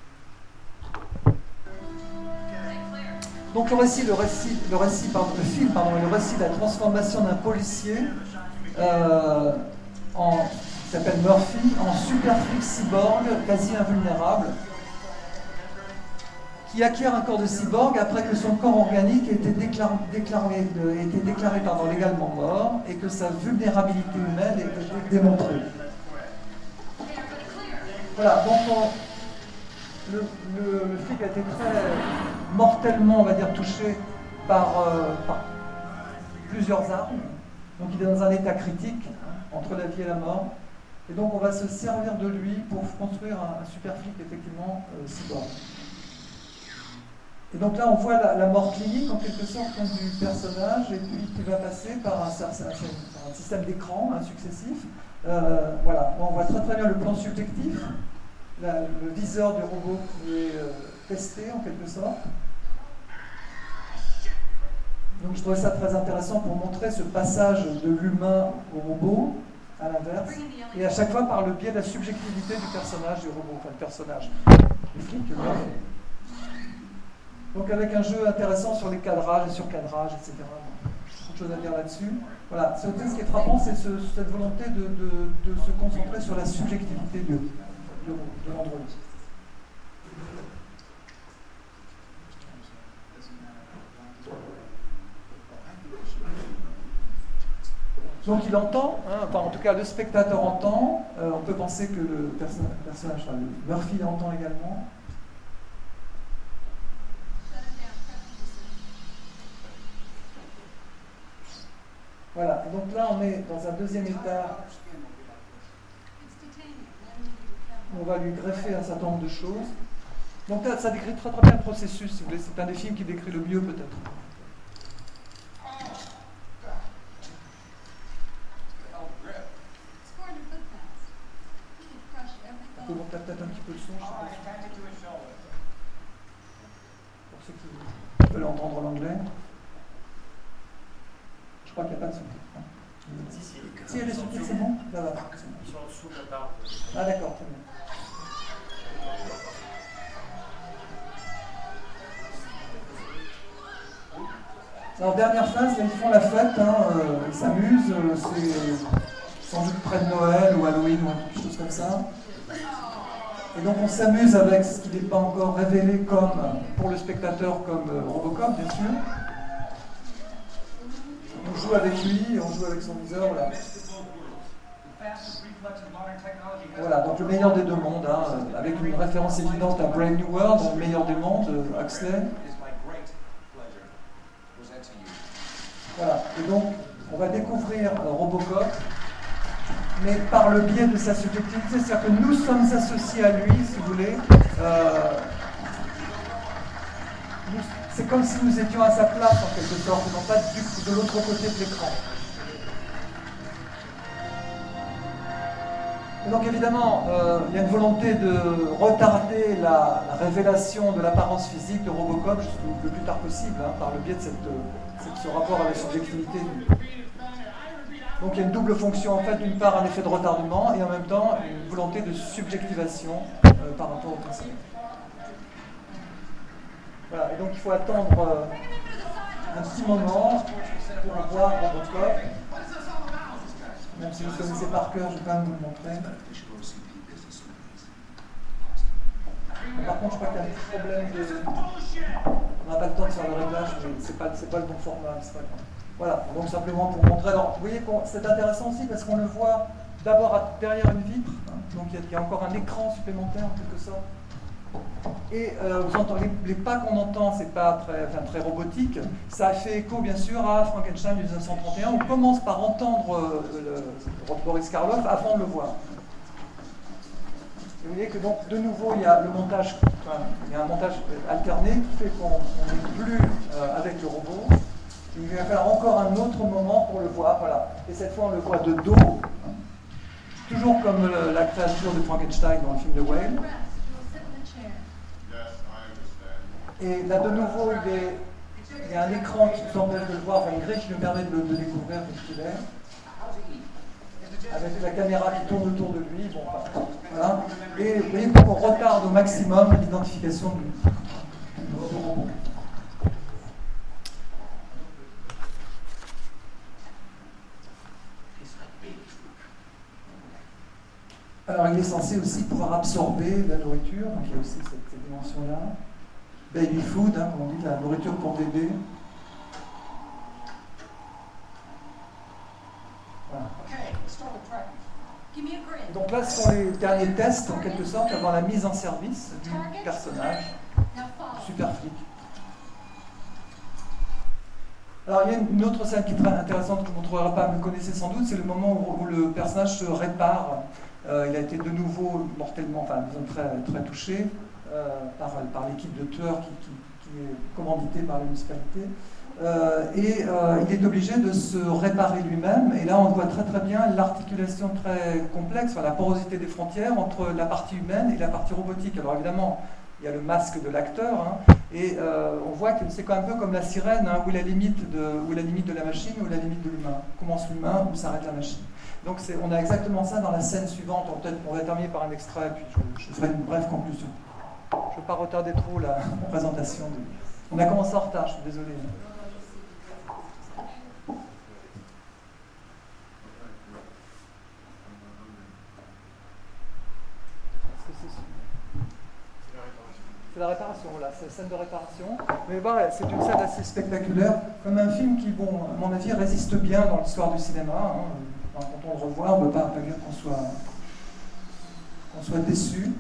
Donc le récit, le récit, le récit, pardon, le film, pardon, le récit de la transformation d'un policier euh, en... qui s'appelle Murphy, en superflu cyborg, quasi invulnérable, qui acquiert un corps de cyborg après que son corps organique ait été déclaré, déclaré, de, ait été déclaré pardon, légalement mort et que sa vulnérabilité humaine ait été démontrée. Voilà, donc on, le, le, le flic a été très mortellement, on va dire, touché par, euh, par plusieurs armes. Donc il est dans un état critique, hein, entre la vie et la mort. Et donc on va se servir de lui pour construire un, un super flic effectivement euh, cyborg. Et donc là on voit la, la mort clinique en quelque sorte du personnage et puis qui va passer par un, un, un système d'écran hein, successif. Euh, voilà, on voit très très bien le plan subjectif, la, le viseur du robot qui est euh, testé en quelque sorte. Donc je trouvais ça très intéressant pour montrer ce passage de l'humain au robot, à l'inverse, et à chaque fois par le biais de la subjectivité du personnage du robot, enfin le personnage, le flic, le mec. Donc avec un jeu intéressant sur les cadrages et surcadrages, et cetera. Beaucoup de choses à dire là-dessus. Voilà, ce qui est frappant, c'est ce, cette volonté de, de, de se concentrer sur la subjectivité de, de, de l'android. Donc il entend, hein, enfin en tout cas le spectateur entend, euh, on peut penser que le perso personnage, enfin, le Murphy entend également. Voilà, et donc là on est dans un deuxième état où on va lui greffer un certain nombre de choses. Donc là ça décrit très très bien le processus, si vous voulez, c'est un des films qui décrit le mieux peut-être. On peut monter peut-être un petit peu le son, je sais pas. Pour ceux qui veulent entendre l'anglais. Je crois qu'il n'y a pas de sous-titres. Hein. Si, si, si, il y a des sous-titres, c'est bon. Là, là, c'est bon. Ils sont en dessous de la barre. Ah d'accord, très bien. Alors, dernière phase, là, ils font la fête, hein, euh, ils s'amusent, euh, c'est sans doute près de Noël ou Halloween ou quelque chose comme ça. Et donc on s'amuse avec ce qui n'est pas encore révélé comme, pour le spectateur comme euh, Robocop, bien sûr. On joue avec lui, on joue avec son viseur, voilà. Voilà, donc le meilleur des deux mondes, hein, avec une référence évidente à Brave New World, le meilleur des mondes, Huxley. Voilà, et donc on va découvrir euh, Robocop, mais par le biais de sa subjectivité, c'est-à-dire que nous sommes associés à lui, si vous voulez. Euh, nous, c'est comme si nous étions à sa place, en quelque sorte, et non pas du, de l'autre côté de l'écran. Et donc évidemment, euh, il y a une volonté de retarder la, la révélation de l'apparence physique de Robocop jusqu'au le plus tard possible, hein, par le biais de cette, cette, ce rapport à la subjectivité. Donc il y a une double fonction, en fait, d'une part un effet de retardement et en même temps une volonté de subjectivation euh, par rapport au personnage. Voilà, et donc il faut attendre euh, un petit moment pour voir Robocop. Même si vous le connaissez par cœur, je vais quand même vous le montrer. Mais par contre, je crois qu'il y a un petit problème de... On n'a pas le temps de faire le réglage, mais c'est pas, c'est pas le bon format. C'est pas le... Voilà, donc simplement pour montrer. Alors, vous voyez, c'est intéressant aussi parce qu'on le voit d'abord derrière une vitre. Hein, donc il y, il y a encore un écran supplémentaire en quelque sorte. Et euh, vous entendez, les pas qu'on entend, c'est pas très, enfin, très robotique. Ça a fait écho, bien sûr, à Frankenstein de mille neuf cent trente et un. On commence par entendre euh, le, Boris Karloff avant de le voir. Et vous voyez que donc, de nouveau, il y a le montage, enfin, il y a un montage alterné qui fait qu'on n'est plus euh, avec le robot. Et il va falloir encore un autre moment pour le voir. Voilà. Et cette fois, on le voit de dos, hein. Toujours comme le, la créature de Frankenstein dans le film de Whale. Et là, de nouveau, il, est, il y a un écran qui nous empêche de le voir, enfin une grille qui nous permet de le de découvrir tel qu'il est. Avec la caméra qui tourne autour de lui. Bon, enfin, voilà. Et vous voyez qu'on retarde au maximum l'identification du, du robot. Alors, il est censé aussi pouvoir absorber la nourriture, donc il y a aussi cette, cette dimension-là. Baby food, hein, comme on dit, la nourriture pour bébé. Voilà. Donc là, ce sont les derniers tests, en quelque sorte, avant la mise en service du personnage, super flic. Alors, il y a une autre scène qui est très intéressante, que je ne vous montrerai pas, mais vous connaissez sans doute, c'est le moment où, où le personnage se répare. Euh, il a été de nouveau mortellement, enfin, disons, très, très touché. Euh, par, par l'équipe de tueurs qui, qui, qui est commanditée par la municipalité. Euh, et euh, il est obligé de se réparer lui-même. Et là, on voit très très bien l'articulation très complexe, enfin, la porosité des frontières entre la partie humaine et la partie robotique. Alors évidemment, il y a le masque de l'acteur, hein, et euh, on voit que c'est quand même un peu comme la sirène, hein, où, la limite de, où la limite de la machine, où la limite de l'humain. Commence l'humain, où s'arrête la machine. Donc on a exactement ça dans la scène suivante. On, peut-être, on va terminer par un extrait, puis je, je ferai une brève conclusion. Je ne veux pas retarder trop la présentation. De... On a commencé en retard, je suis désolé. C'est la réparation, voilà, c'est la scène de réparation. Mais voilà, c'est une scène assez spectaculaire, comme un film qui, bon, à mon avis, résiste bien dans l'histoire du cinéma. Hein. Quand on le revoit, on ne peut pas dire qu'on soit, qu'on soit déçu.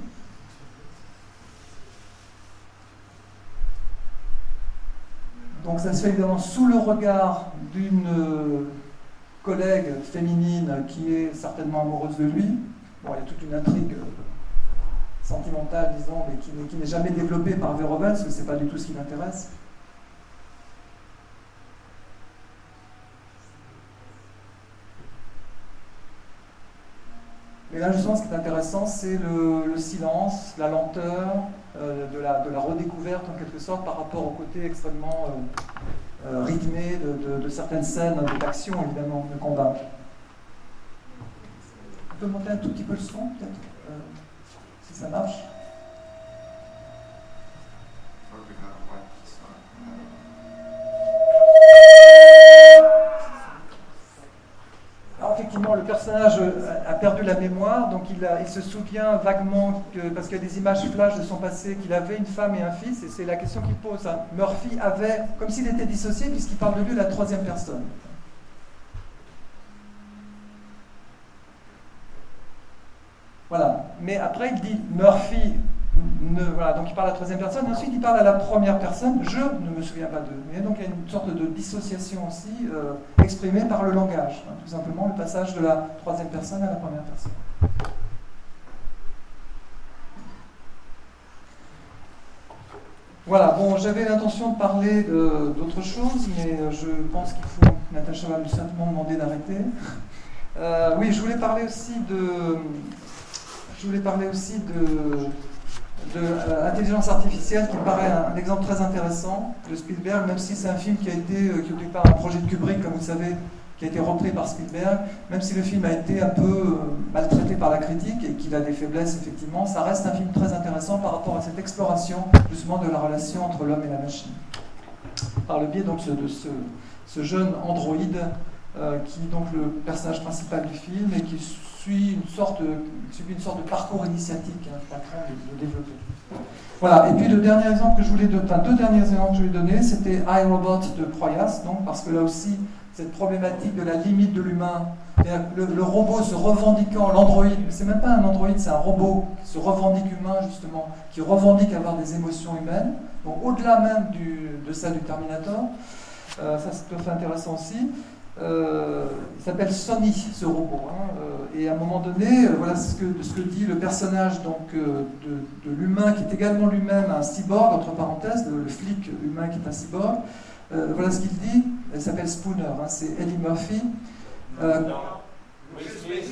Donc ça se fait évidemment sous le regard d'une collègue féminine qui est certainement amoureuse de lui. Bon, il y a toute une intrigue sentimentale, disons, mais qui, qui n'est jamais développée par Verhoeven, parce que ce n'est pas du tout ce qui l'intéresse. Mais là, justement, ce qui est intéressant, c'est le, le silence, la lenteur, euh, de, la, de la redécouverte, en quelque sorte, par rapport au côté extrêmement euh, euh, rythmé de, de, de certaines scènes d'action, évidemment, de combat. On peut monter un tout petit peu le son, peut-être, euh, si ça marche. Alors effectivement, le personnage a perdu la mémoire, donc il, a, il se souvient vaguement, que, parce qu'il y a des images flash de son passé, qu'il avait une femme et un fils, et c'est la question qu'il pose. Hein. Murphy avait, comme s'il était dissocié, puisqu'il parle de lui à la troisième personne. mais après il dit Murphy, ne, voilà, donc il parle à la troisième personne, et ensuite il parle à la première personne, je ne me souviens pas d'eux. Et donc il y a une sorte de dissociation aussi euh, exprimée par le langage, hein, tout simplement le passage de la troisième personne à la première personne. Voilà, bon, j'avais l'intention de parler d'autre chose, mais je pense qu'il faut, Natacha va me certainement demander d'arrêter. Euh, oui, je voulais parler aussi de, je voulais parler aussi de, de euh, intelligence artificielle, qui me paraît un, un exemple très intéressant de Spielberg, même si c'est un film qui a été, qui était pas un projet de Kubrick, comme vous savez, qui a été repris par Spielberg, même si le film a été un peu maltraité par la critique et qu'il a des faiblesses, effectivement, ça reste un film très intéressant par rapport à cette exploration, justement, de la relation entre l'homme et la machine. Par le biais, donc, de ce, ce jeune androïde, euh, qui est donc le personnage principal du film et qui suit une sorte, subit une sorte de parcours initiatique, hein, en train de, de développer. Voilà, et puis le dernier exemple que je voulais donner, enfin, deux derniers exemples que je voulais donner, c'était iRobot de Proyas, donc, parce que là aussi, cette problématique de la limite de l'humain, le, le robot se revendiquant, l'androïde, c'est même pas un androïde, c'est un robot qui se revendique humain justement, qui revendique avoir des émotions humaines, donc au-delà même du, de ça du Terminator, euh, ça c'est tout à fait intéressant aussi. Euh, il s'appelle Sonny, ce robot, hein, euh, et à un moment donné, euh, voilà ce que, ce que dit le personnage donc, euh, de, de l'humain, qui est également lui-même un cyborg, entre parenthèses, le, le flic humain qui est un cyborg. Euh, voilà ce qu'il dit. Elle s'appelle Spooner, hein, c'est Eddie Murphy. Euh, non, Will Smith.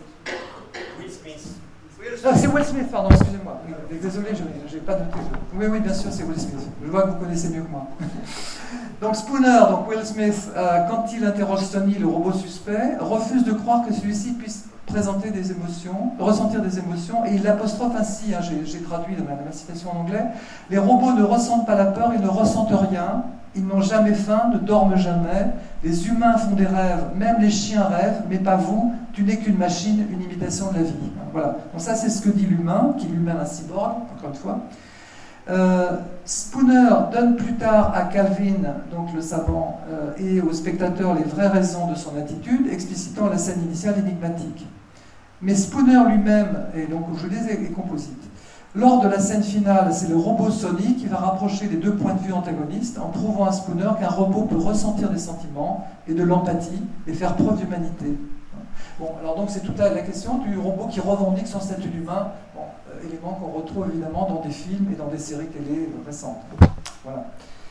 Will Smith. Ah, c'est Will Smith, pardon, excusez-moi. Oui, désolé, je n'ai pas noté. Oui, oui, bien sûr, c'est Will Smith. Je vois que vous connaissez mieux que moi. Donc Spooner, donc Will Smith, euh, quand il interroge Sonny, le robot suspect, refuse de croire que celui-ci puisse présenter des émotions, ressentir des émotions, et il l'apostrophe ainsi, hein, j'ai traduit dans ma, ma citation en anglais, les robots ne ressentent pas la peur, ils ne ressentent rien, ils n'ont jamais faim, ne dorment jamais, les humains font des rêves, même les chiens rêvent, mais pas vous, tu n'es qu'une machine, une imitation de la vie. Voilà, donc ça c'est ce que dit l'humain, qui est lui-même un cyborg, encore une fois. Euh, Spooner donne plus tard à Calvin, donc le savant, euh, et au spectateur les vraies raisons de son attitude, explicitant la scène initiale énigmatique. Mais Spooner lui-même, et donc je les ai composite, lors de la scène finale, c'est le robot Sonny qui va rapprocher les deux points de vue antagonistes en prouvant à Spooner qu'un robot peut ressentir des sentiments et de l'empathie et faire preuve d'humanité. Bon, alors donc c'est toute la, la question du robot qui revendique son statut d'humain, bon, euh, élément qu'on retrouve évidemment dans des films et dans des séries télé récentes. Voilà.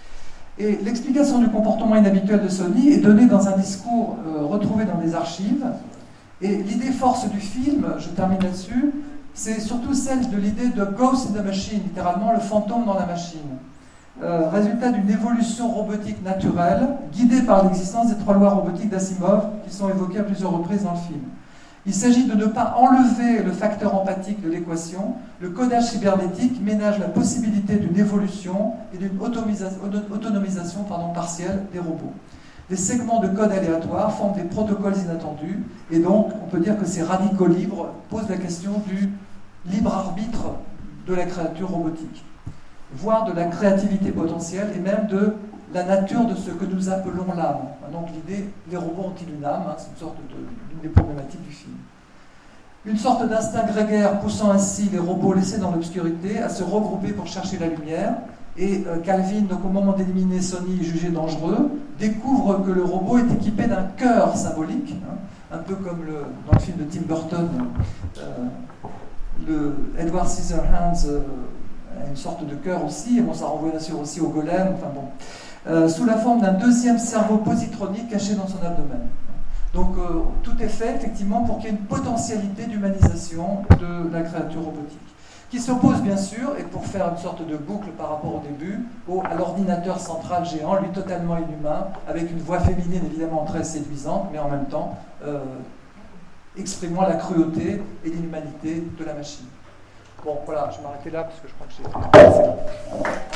Et l'explication du comportement inhabituel de Sonny est donnée dans un discours euh, retrouvé dans des archives. Et l'idée force du film, je termine là-dessus, c'est surtout celle de l'idée de Ghost in the Machine, littéralement le fantôme dans la machine. Euh, résultat d'une évolution robotique naturelle, guidée par l'existence des trois lois robotiques d'Asimov, qui sont évoquées à plusieurs reprises dans le film. Il s'agit de ne pas enlever le facteur empathique de l'équation. Le codage cybernétique ménage la possibilité d'une évolution et d'une autonomisation pardon, partielle des robots. Les segments de code aléatoires forment des protocoles inattendus, et donc on peut dire que ces radicaux libres posent la question du libre arbitre de la créature robotique, voire de la créativité potentielle, et même de la nature de ce que nous appelons l'âme. Donc l'idée, les robots ont-ils une âme, hein, c'est une sorte de, l'une des problématiques du film. Une sorte d'instinct grégaire poussant ainsi les robots laissés dans l'obscurité à se regrouper pour chercher la lumière. Et euh, Calvin, donc au moment d'éliminer Sonny, jugé dangereux, découvre que le robot est équipé d'un cœur symbolique, hein, un peu comme le, dans le film de Tim Burton, euh, le Edward Scissorhands euh, a une sorte de cœur aussi, et bon, ça renvoie bien sûr aussi au golem, enfin bon, euh, sous la forme d'un deuxième cerveau positronique caché dans son abdomen. Donc euh, tout est fait effectivement pour qu'il y ait une potentialité d'humanisation de la créature robotique, qui s'oppose bien sûr, et pour faire une sorte de boucle par rapport au début, au, à l'ordinateur central géant, lui totalement inhumain, avec une voix féminine évidemment très séduisante, mais en même temps euh, exprimant la cruauté et l'inhumanité de la machine. Bon voilà, je vais m'arrêter là parce que je crois que j'ai...